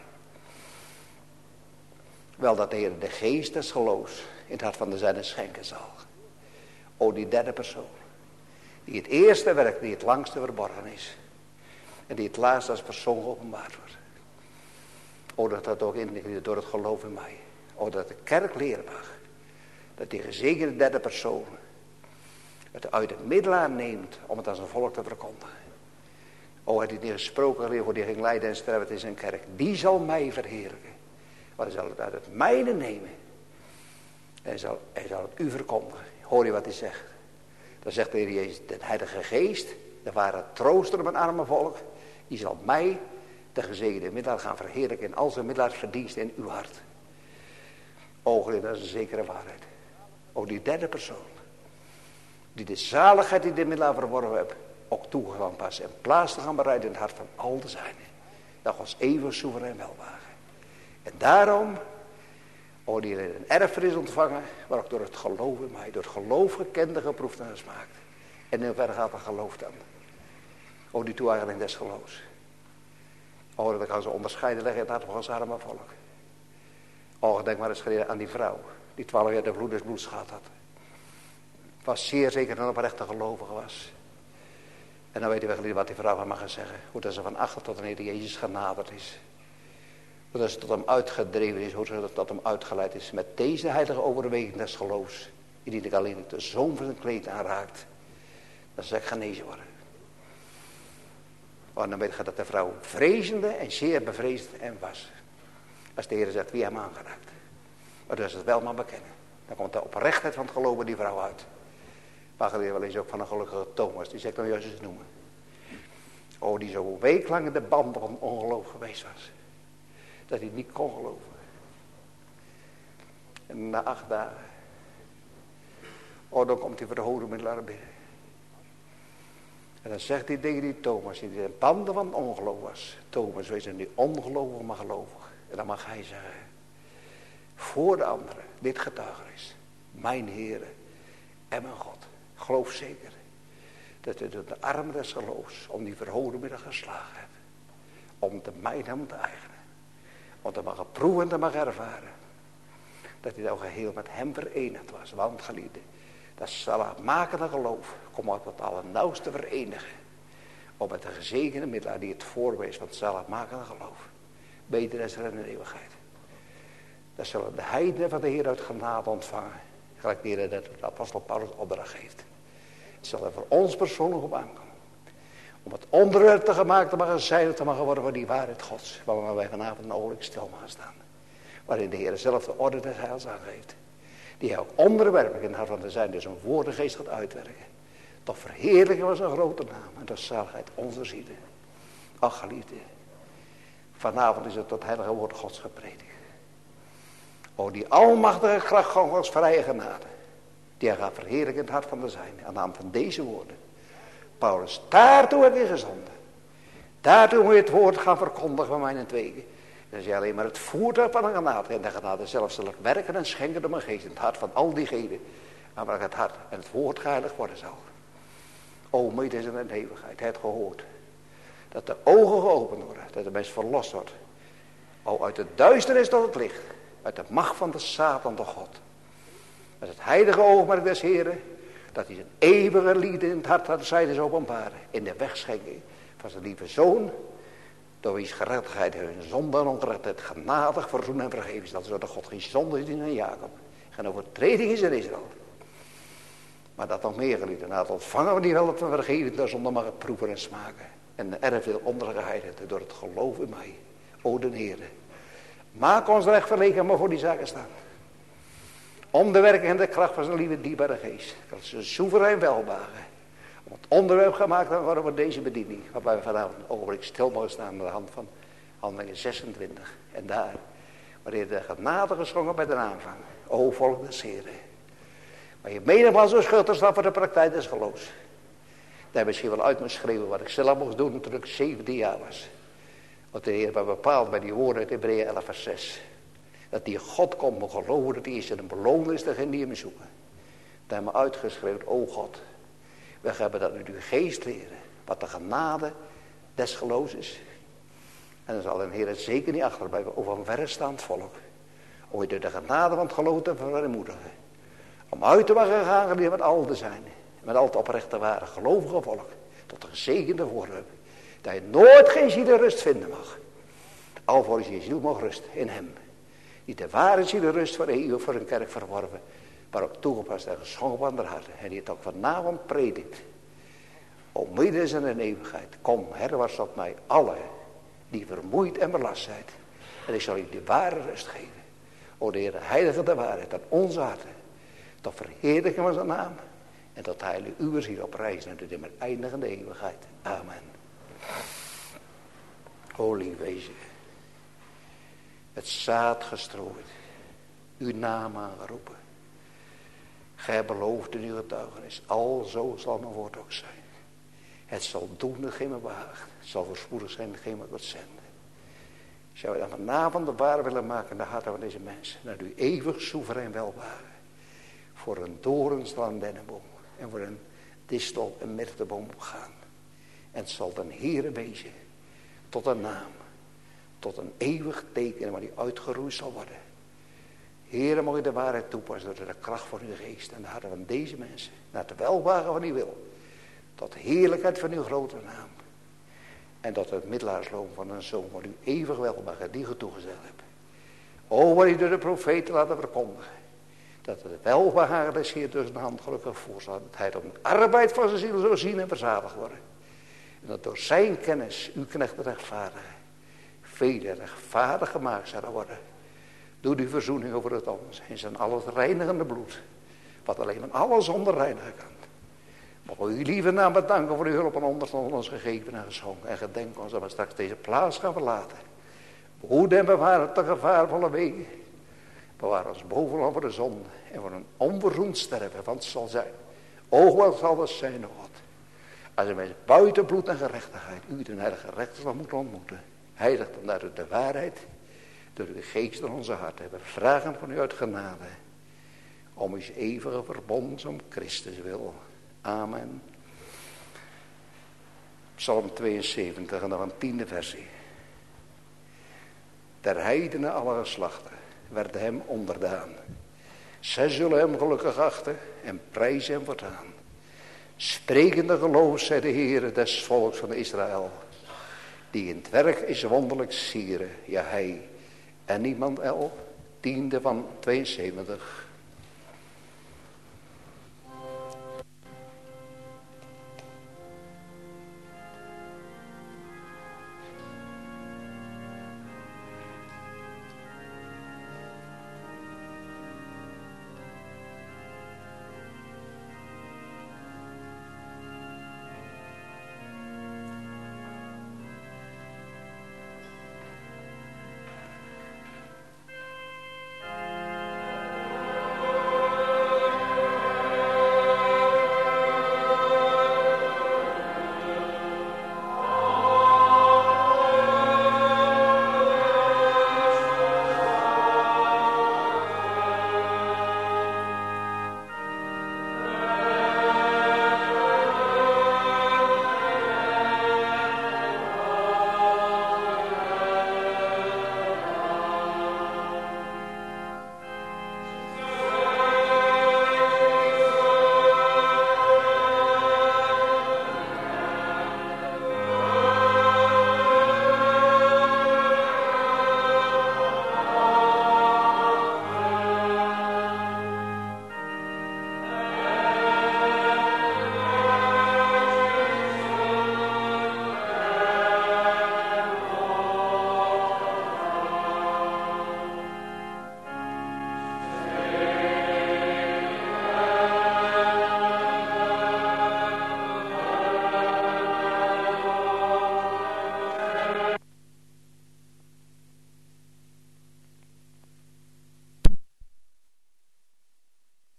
Wel dat de Heer de geest des geloofs in het hart van de zijne schenken zal. O, die derde persoon. Die het eerste werkt, die het langste verborgen is. En die het laatst als persoon geopenbaard wordt. O, dat dat ook in door het geloof in mij. O, dat de kerk leren mag. Dat die gezegende derde persoon het uit het middelaar neemt om het aan zijn volk te verkondigen. O, had hij niet gesproken voor die ging lijden en sterven in zijn kerk. Die zal mij verheerlijken. Maar hij zal het uit het mijne nemen. En hij zal, hij zal het u verkondigen. Hoor je wat hij zegt? Dan zegt de Heer Jezus, de Heilige Geest, de ware trooster op een arme volk, die zal mij, de gezegende middelaar, gaan verheerlijken in al zijn middelaars in uw hart. O, dat is een zekere waarheid. O, die derde persoon, die de zaligheid die de middelaar verworven heeft, ook toe gaan passen en plaats te gaan bereiden in het hart van al de zijnen. Dat was eeuwig soeverein welwagen. En daarom, o, die een erfenis ontvangen, maar ook door het geloof in mij, door het geloof gekend en geproefd en gesmaakt. En in verder gaat het geloof dan. O, die toe-eigening des geloofs. O, dat kan ze onderscheiden leggen in het hart van ons arme volk. Oh, denk maar eens geleden aan die vrouw. Die twaalf jaar de bloedersbloed gehad had. Was zeer zeker een oprechte gelovige was. En dan weten we geleden wat die vrouw van mag zeggen. Hoe dat ze van achter tot de Heer Jezus genaderd is. Hoe dat ze tot hem uitgedreven is. Hoe ze tot hem uitgeleid is. Met deze heilige overweging des geloofs. Indien ik alleen de zoom van zijn kleed aanraakt. Dan zal ik genezen worden. Want dan weet je dat de vrouw vrezende en zeer bevreesd en was. Als de Heer zegt wie hem aangeraakt. Maar dus het wel maar bekennen. Dan komt de oprechtheid van het geloven die vrouw uit. Maar geleerd wel eens ook van een gelukkige Thomas. Die zegt dan juist eens noemen. Oh, die zo weeklang in de banden van ongeloof geweest was. Dat hij niet kon geloven. En na acht dagen. Oh, dan komt hij voor de hoge middelaar binnen. En dan zegt hij tegen die Thomas, die in de banden van ongeloof was. Thomas, wees nu ongelovig, maar gelovig. En dan mag hij zeggen. Voor de anderen, dit getuigenis. Mijn Heere en mijn God. Geloof zeker. Dat u de armen des geloofs om die verhoogde middag geslagen hebt. Om de mijne hem te eigenen. Om te mogen proeven en te mogen ervaren. Dat hij nou geheel met hem verenigd was. Want geliefde, dat zaligmakende geloof komt uit het allernauwste verenigen. Om met de gezegende middelaar die het voorwees van het zaligmakende geloof. Beter is er in de eeuwigheid. Dat zullen de heidenen van de Heer uit genade ontvangen. Gelijk de Heer dat de apostel Paulus opdracht geeft. Het zal er voor ons persoonlijk op aankomen. Om het onderwerp te gemaakt te mogen zijn, te mogen worden van die waarheid Gods. Waar wij vanavond een ogenblik stil mogen staan. Waarin de Heer zelf de orde des heils aangeeft. Die hij ook onderwerpelijk in het hart van te zijn. Dus een woordengeest gaat uitwerken. Toch verheerlijken we zijn grote naam. En de zaligheid onze zielen. Ach geliefde. Vanavond is het tot heilige woord Gods gepredikt. O, die almachtige kracht van Gods vrije genade. Die hij gaat verheerlijken in het hart van de zijn. Aan de hand van deze woorden. Paulus, daartoe heb je gezonden. Daartoe moet je het woord gaan verkondigen van mijn tweeën. Dat is alleen maar het voertuig van de genade. En de genade zelf zal ik werken en schenken door mijn geest. In het hart van al diegenen. aan waar het hart en het woord geheiligd worden zal. O, mede is in de eeuwigheid. Hij heeft gehoord. Dat de ogen geopend worden. Dat de mens verlost wordt. O, uit de duisternis tot het licht. Uit de macht van de Satan tot God. Met het heilige oogmerk des Heren. Dat hij zijn eeuwige liefde in het hart had zijde is openbaren. In de wegschenking van zijn lieve zoon. Door wiens gerechtigheid hun zonde en ongerechtigheid genadig verzoen en vergeven is. Dat is door de God geen zonde is in Jacob. Geen overtreding is in Israël. Maar dat nog meer geliefden. Na het ontvangen van die wel dat we vergeven. Daar zonder mag het proeven en smaken. En de erfdeel ondergeheid door het geloof in mij. O de Heere. Maak ons recht verlegen maar voor die zaken staan. Om de werking en de kracht van zijn lieve dierbare geest. Dat is een soeverein welbehagen. Om het onderwerp gemaakt te worden voor deze bediening. Waarbij we vanavond een ogenblik stil mogen staan aan de hand van Handelingen zesentwintig. En daar, wanneer de genade geschonken bij de aanvang. O volk des Heren. Maar je menigmaal zo schuldig staat voor de praktijk des geloofs. Daar heb ik misschien wel uit moeten schreeuwen wat ik zelf moest doen toen ik zeventien jaar was. Want de Heer heeft bepaald bij die woorden uit Hebreeën elf vers zes. Dat die God komt me geloven dat hij is en een beloner is degene die hem zoeken. Daar hebben we uitgeschreeuwd, o God. We hebben dat uit uw geest leren. Wat de genade des geloofs is. En dan zal een Heer het zeker niet achterblijven over een verrestaand volk. Om je door de genade van het geloof te vermoedigen. Om uit te mogen gaan met al te zijn. Met al te oprechte ware gelovige volk. Tot een gezegende voorwerp. Dat je nooit geen zielenrust vinden mag. Alvorens je ziel mag rust in hem. Die de ware zielenrust voor eeuwig voor een kerk verworven. Maar ook toegepast en geschonken aan de harten. En die het ook vanavond predikt. O midden is in de eeuwigheid. Kom herwaarts op mij alle die vermoeid en belast zijn. En ik zal u de ware rust geven. O de Heer, heilige de waarheid aan onze harten. Tot verheerlijking van zijn naam. En tot heilige uw ziel op reis naar de dimmer eindigende eeuwigheid. Amen. O lief wezen. Het zaad gestrooid. Uw naam aangeroepen. Gij belooft in uw getuigenis. Alzo zal mijn woord ook zijn. Het zal doen hetgeen me behaagt. Het zal voorspoedig zijn hetgeen me God zenden. Zou je dan vanavond de waar willen maken in de harten van deze mensen. Naar uw eeuwig soeverein welbehagen. Voor een doren zal een dennenboom. En voor een distel een myrteboom opgaan. En het zal den Heere wezen. Tot een naam. Tot een eeuwig teken waar die uitgeroeid zal worden. Heere, mag je de waarheid toepassen door de kracht van uw geest en de harten van deze mensen. Naar het welwagen van uw wil. Tot heerlijkheid van uw grote naam. En tot het middelaarsloon van een zoon van uw eeuwig welwagen die ge toegezegd hebt. O, wat u door de profeten laten verkondigen. Dat het welbehagen des Heer door zijn hand gelukkig voorstaat. Dat hij op de arbeid van zijn ziel zou zien en verzadigd worden. En dat door zijn kennis uw knechten rechtvaardigen. Vele rechtvaardig gemaakt zullen worden. Door die verzoening over het ons. En zijn al het reinigende bloed. Wat alleen van alles onderreinigen kan. Mogen u lieve naam bedanken voor uw hulp en onderstand ons gegeven en geschonken. En gedenk ons dat we straks deze plaats gaan verlaten. Behoed en bewaar het de gevaarvolle wegen. Bewaar ons bovenal voor de zonde. En voor een onverzoend sterven. Want het zal zijn. O, wat zal dat zijn, o God. Als een mens buiten bloed en gerechtigheid. U de heilige rechter moet ontmoeten. Heilig dan uit de waarheid. Door de geest in onze harten. We vragen van u uit genade. Om uw eeuwige verbond om Christus wil. Amen. Psalm tweeënzeventig en dan een tiende versie. Der heidenen alle geslachten werden hem onderdaan. Zij zullen hem gelukkig achten en prijzen hem voortaan. Sprekende geloof zij de Heere des volks van Israël. Die in het werk is wonderlijk sieren. Ja, hij en niemand el. Tiende van tweeënzeventig.